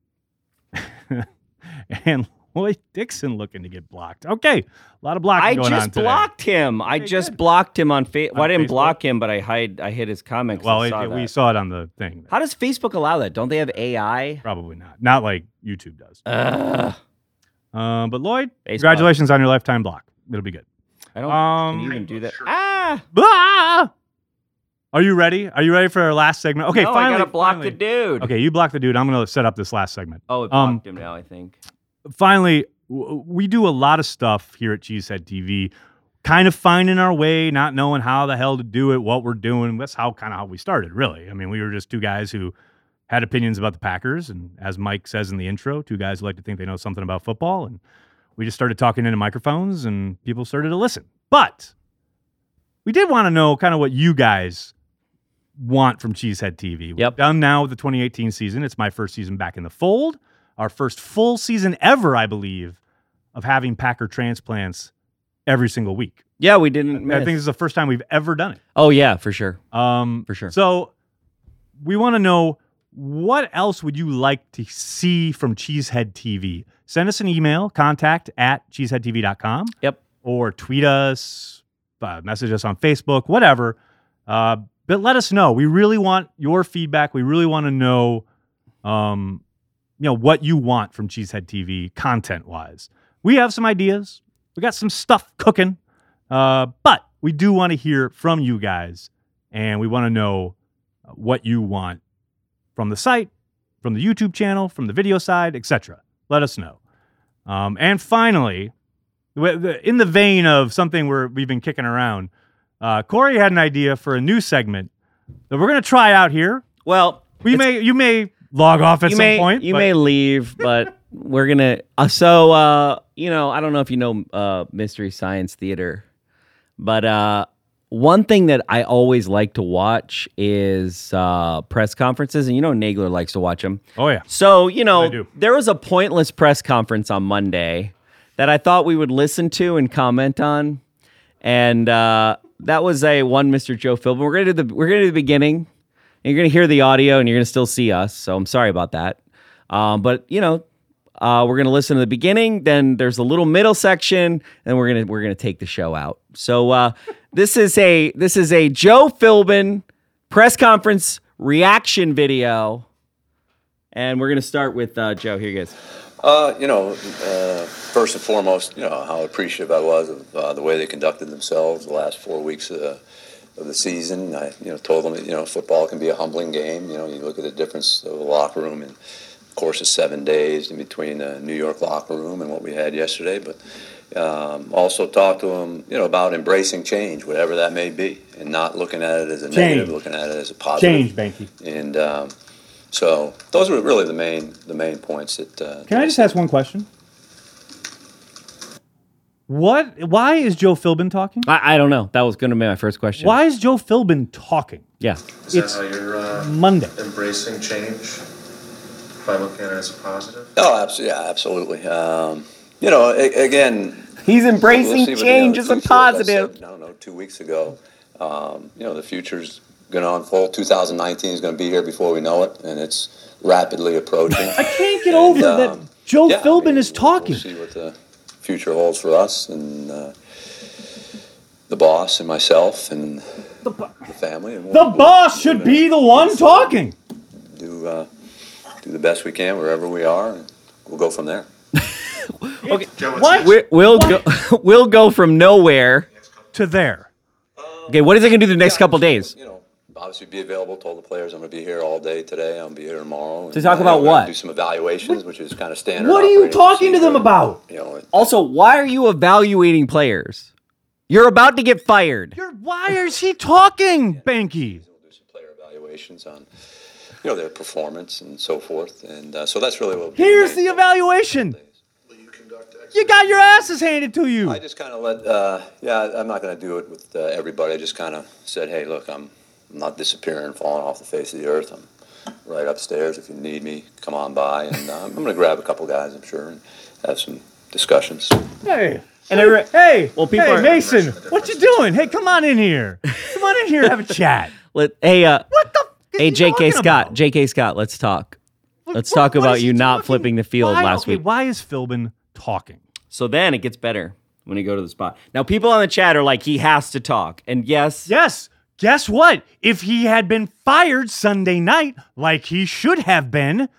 And Lloyd Dixon looking to get blocked. Okay, a lot of blocking I going on just today. blocked him. I Okay, just good. blocked him on Facebook. Well, On I didn't Facebook? block him, but I hide. I hid his comments. Well, I it, saw it- we that. saw it on the thing. How does Facebook allow that? Don't they have A I? Probably not. Not like YouTube does. Ugh. Uh, but Lloyd, Baseball. congratulations on your lifetime block. It'll be good. I don't. Um, can you even do that? Ah! Ah! Are you ready? Are you ready for our last segment? Okay, no, finally. I gotta block finally. the dude. Okay, you block the dude. I'm going to set up this last segment. Oh, it Um, blocked him now. I think. Finally, w- we do a lot of stuff here at Cheesehead T V, kind of finding our way, not knowing how the hell to do it, what we're doing. That's how kind of how we started, really. I mean, we were just two guys who had opinions about the Packers, and as Mike says in the intro, two guys who like to think they know something about football, and we just started talking into microphones, and people started to listen. But we did want to know kind of what you guys want from Cheesehead T V. We're Yep. done now with the twenty eighteen season. It's my first season back in the fold. Our first full season ever, I believe, of having Packer transplants every single week. Yeah, we didn't. I Miss. think this is the first time we've ever done it. Oh yeah, for sure. Um, For sure. So we want to know, what else would you like to see from Cheesehead T V? Send us an email, contact at cheesehead t v dot com. Yep. Or tweet us, uh, message us on Facebook, whatever. Uh, but let us know. We really want your feedback. We really want to know, um, you know, what you want from Cheesehead T V content-wise. We have some ideas. We got some stuff cooking. Uh, but we do want to hear from you guys, and we want to know what you want from the site, from the YouTube channel, from the video side, et cetera. Let us know. Um, and finally, in the vein of something we're, we've been kicking around, uh, Corey had an idea for a new segment that we're going to try out here. Well, We may, you may log off at you some may point. you but- may leave, but we're gonna. Uh, so uh, you know, I don't know if you know uh, Mystery Science Theater, but uh, one thing that I always like to watch is uh, press conferences, and you know, Nagler likes to watch them. Oh yeah. So, you I know, do. there was a pointless press conference on Monday that I thought we would listen to and comment on. And uh, that was a one Mister Joe Philbin. We're gonna do the we're gonna do the beginning. And you're gonna hear the audio and you're gonna still see us. So I'm sorry about that. Um, but you know, uh, we're gonna listen to the beginning, then there's a little middle section, and we're gonna we're gonna take the show out. So uh, this is a this is a Joe Philbin press conference reaction video. And we're gonna start with uh, Joe. Here you guys. Uh, you know, uh, first and foremost, you know, how appreciative I was of uh, the way they conducted themselves the last four weeks uh, of the season. I, you know, told them, that, you know, football can be a humbling game. You know, you look at the difference of the locker room in the course of seven days in between the New York locker room and what we had yesterday. But um, also talk to them, you know, about embracing change, whatever that may be, and not looking at it as a negative, Change. looking at it as a positive. Change, Banky. And um, so those were really the main the main points that. Uh, Can I just ask one question? What? Why is Joe Philbin talking? I, I don't know. That was gonna be my first question. Why is Joe Philbin talking? Yeah. Is It's that how you're uh, Monday. embracing change by looking at it as a positive? Oh, absolutely. Yeah, absolutely. Um, you know, a- again, He's we'll embracing see what, change you as know, a the future, like I positive. said, I don't know, two weeks ago. Um, you know, the future's going to unfold. two thousand nineteen is going to be here before we know it, and it's rapidly approaching. I can't get over And, that um, Joe yeah, I Philbin mean, is we'll- talking. We'll see what the future holds for us and uh, the boss and myself and the family. And we'll, The we'll- boss we're should gonna be the one talking. Do uh, do the best we can wherever we are, and we'll go from there. Okay. What? We, we'll go. We'll go from nowhere To there. Okay, what is it going to do the next couple days? You know, obviously be available. Told the players I'm going to be here all day today. I'm going to be here tomorrow. To talk And, about uh, we're gonna what? Do some evaluations, which is kind of standard. What are you operating talking to them procedure. about? You know, it- Also, why are you evaluating players? You're about to get fired. You're, why is he talking, Banky? we'll do some player evaluations on, you know, their performance and so forth. And uh, so that's really what. Here's the evaluation. You got your asses handed to you. I just kind of let, uh, yeah, I'm not going to do it with uh, everybody. I just kind of said, hey, look, I'm, I'm not disappearing and falling off the face of the earth. I'm right upstairs. If you need me, come on by. And uh, I'm going to grab a couple guys, I'm sure, and have some discussions. Hey. And I re- Hey, Well, people hey, are- Mason, what you doing? Hey, come on in here. Come on in here, have a chat. Let, hey, uh, What the? f- is hey, he J K talking Scott, about? J K Scott, let's talk. What- Let's what- talk what about is you he not talking- flipping the field why, last okay, week. Why is Philbin talking? So then it gets better when you go to the spot. Now, people on the chat are like, he has to talk. And yes, Yes. Guess what? If he had been fired Sunday night, like he should have been,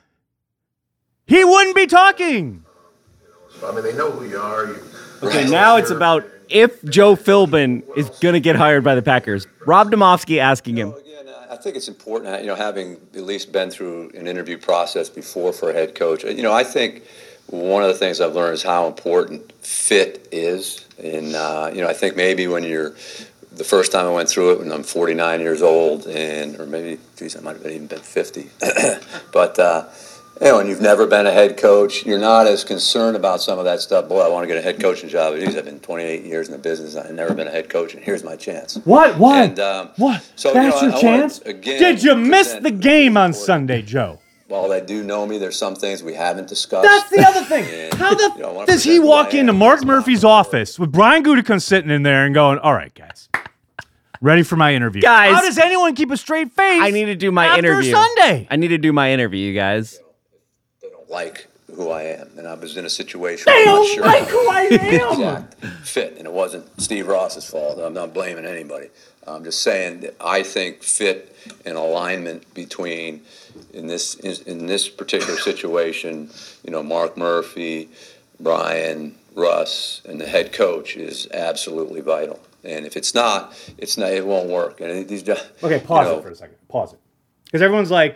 he wouldn't be talking. I mean, they know who you are. You, okay, now it's about if Joe Philbin is going to get hired by the Packers. Rob Domofsky asking him. Well, again, I think it's important, you know, having at least been through an interview process before for a head coach. You know, I think one of the things I've learned is how important fit is. And, uh, you know, I think maybe when you're the first time I went through it when I'm forty-nine years old, and or maybe, geez, I might have even been fifty. but, uh, you know, and you've never been a head coach, you're not as concerned about some of that stuff. Boy, I want to get a head coaching job. Geez, I've been twenty-eight years in the business. I've never been a head coach, and here's my chance. What? Why? And, um, what? So, That's you know, your I, I chance? wanna, again, Did you miss present the game on important- Sunday, Joe? While they do know me, there's some things we haven't discussed. That's the other thing. And, How the you know, I wanna f- does he present who walk I into am. Mark Murphy's office with Brian Gutekunst sitting in there and going, "All right, guys, ready for my interview?" Guys, how does anyone keep a straight face? I need to do my after interview. Sunday. I need to do my interview, you guys. They don't like who I am, and I was in a situation They where I'm not don't sure like about who I the am. exact fit, and it wasn't Steve Ross's fault. I'm not blaming anybody. I'm just saying that I think fit and alignment between in this in this particular situation, you know, Mark Murphy, Brian, Russ, and the head coach is absolutely vital. And if it's not, it's not. It won't work. And these guys. Okay, pause you know, it for a second. Pause it. Because everyone's like,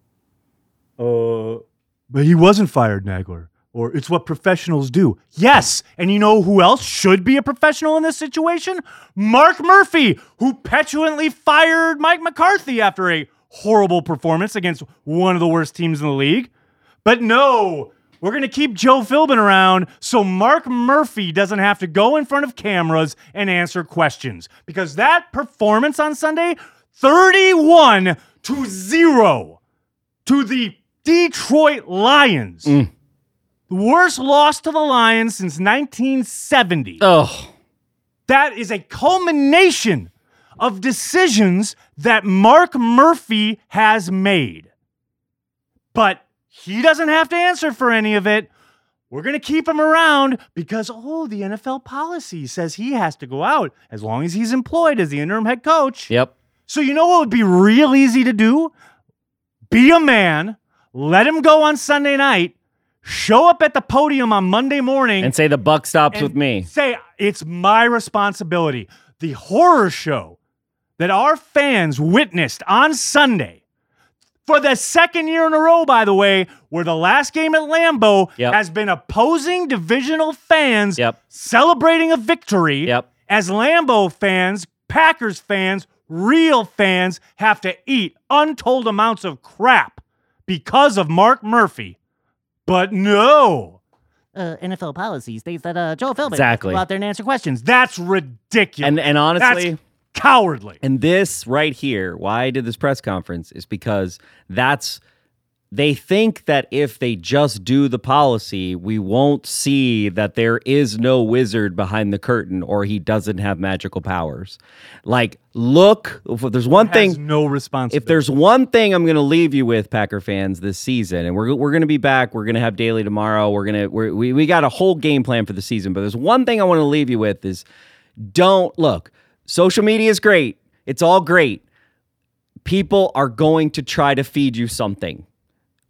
Uh, but he wasn't fired, Nagler. Or it's what professionals do. Yes, and you know who else should be a professional in this situation? Mark Murphy, who petulantly fired Mike McCarthy after a horrible performance against one of the worst teams in the league. But no, we're going to keep Joe Philbin around so Mark Murphy doesn't have to go in front of cameras and answer questions. Because that performance on Sunday, thirty-one to zero to the Detroit Lions. Mm. The worst loss to the Lions since nineteen seventy. Oh, That is a culmination of decisions that Mark Murphy has made. But he doesn't have to answer for any of it. We're going to keep him around because, oh, the N F L policy says he has to go out as long as he's employed as the interim head coach. yep. So you know what would be real easy to do? Be a man, let him go on Sunday night, show up at the podium on Monday morning, And say the buck stops and with me. say, it's my responsibility. The horror show that our fans witnessed on Sunday, for the second year in a row, by the way, where the last game at Lambeau Yep. has been opposing divisional fans Yep. celebrating a victory, Yep. as Lambeau fans, Packers fans, real fans have to eat untold amounts of crap because of Mark Murphy. But no. Uh, N F L policy states that uh, Joe Philbin Exactly. can go out there and answer questions. That's ridiculous. And and honestly, That's cowardly. and this right here, why I did this press conference is because that's they think that if they just do the policy, we won't see that there is no wizard behind the curtain or he doesn't have magical powers. Like, look, if there's one Has thing no responsibility. if there's one thing I'm going to leave you with, Packer fans, this season, and we're we're going to be back, we're going to have daily tomorrow, we're going to we're, we we got a whole game plan for the season, but there's one thing I want to leave you with is don't look. Social media is great. It's all great. People are going to try to feed you something.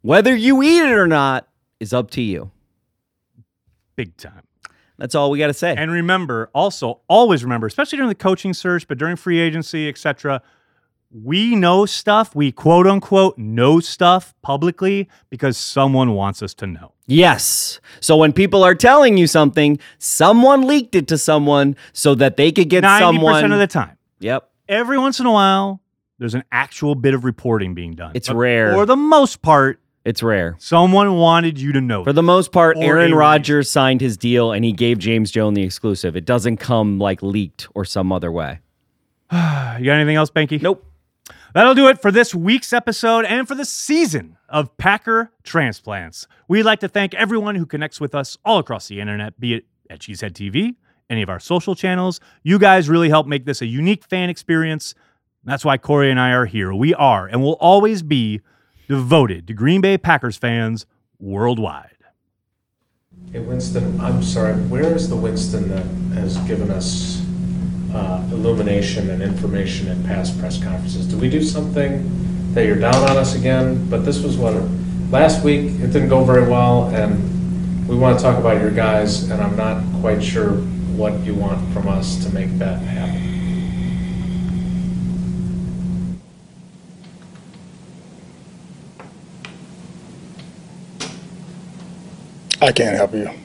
Whether you eat it or not is up to you. Big time. That's all we got to say. And remember, also, always remember, especially during the coaching search, but during free agency, et cetera, we know stuff, we quote unquote know stuff publicly because someone wants us to know. Yes. So when people are telling you something, someone leaked it to someone so that they could get ninety percent someone. of the time. Yep. Every once in a while, there's an actual bit of reporting being done. It's But rare. For the most part, It's rare. someone wanted you to know. For the most part, For Aaron a Rodgers signed his deal and he gave James Jones the exclusive. It doesn't come like leaked or some other way. You got anything else, Banky? Nope. That'll do it for this week's episode and for the season of Packer Transplants. We'd like to thank everyone who connects with us all across the internet, be it at Cheesehead T V, any of our social channels. You guys really help make this a unique fan experience. That's why Corey and I are here. We are and will always be devoted to Green Bay Packers fans worldwide. Hey, Winston, I'm sorry, where is the Winston that has given us uh, illumination and information at past press conferences? Did we do something that you're down on us again? But this was what, last week, it didn't go very well, and we want to talk about your guys, and I'm not quite sure what you want from us to make that happen. I can't help you.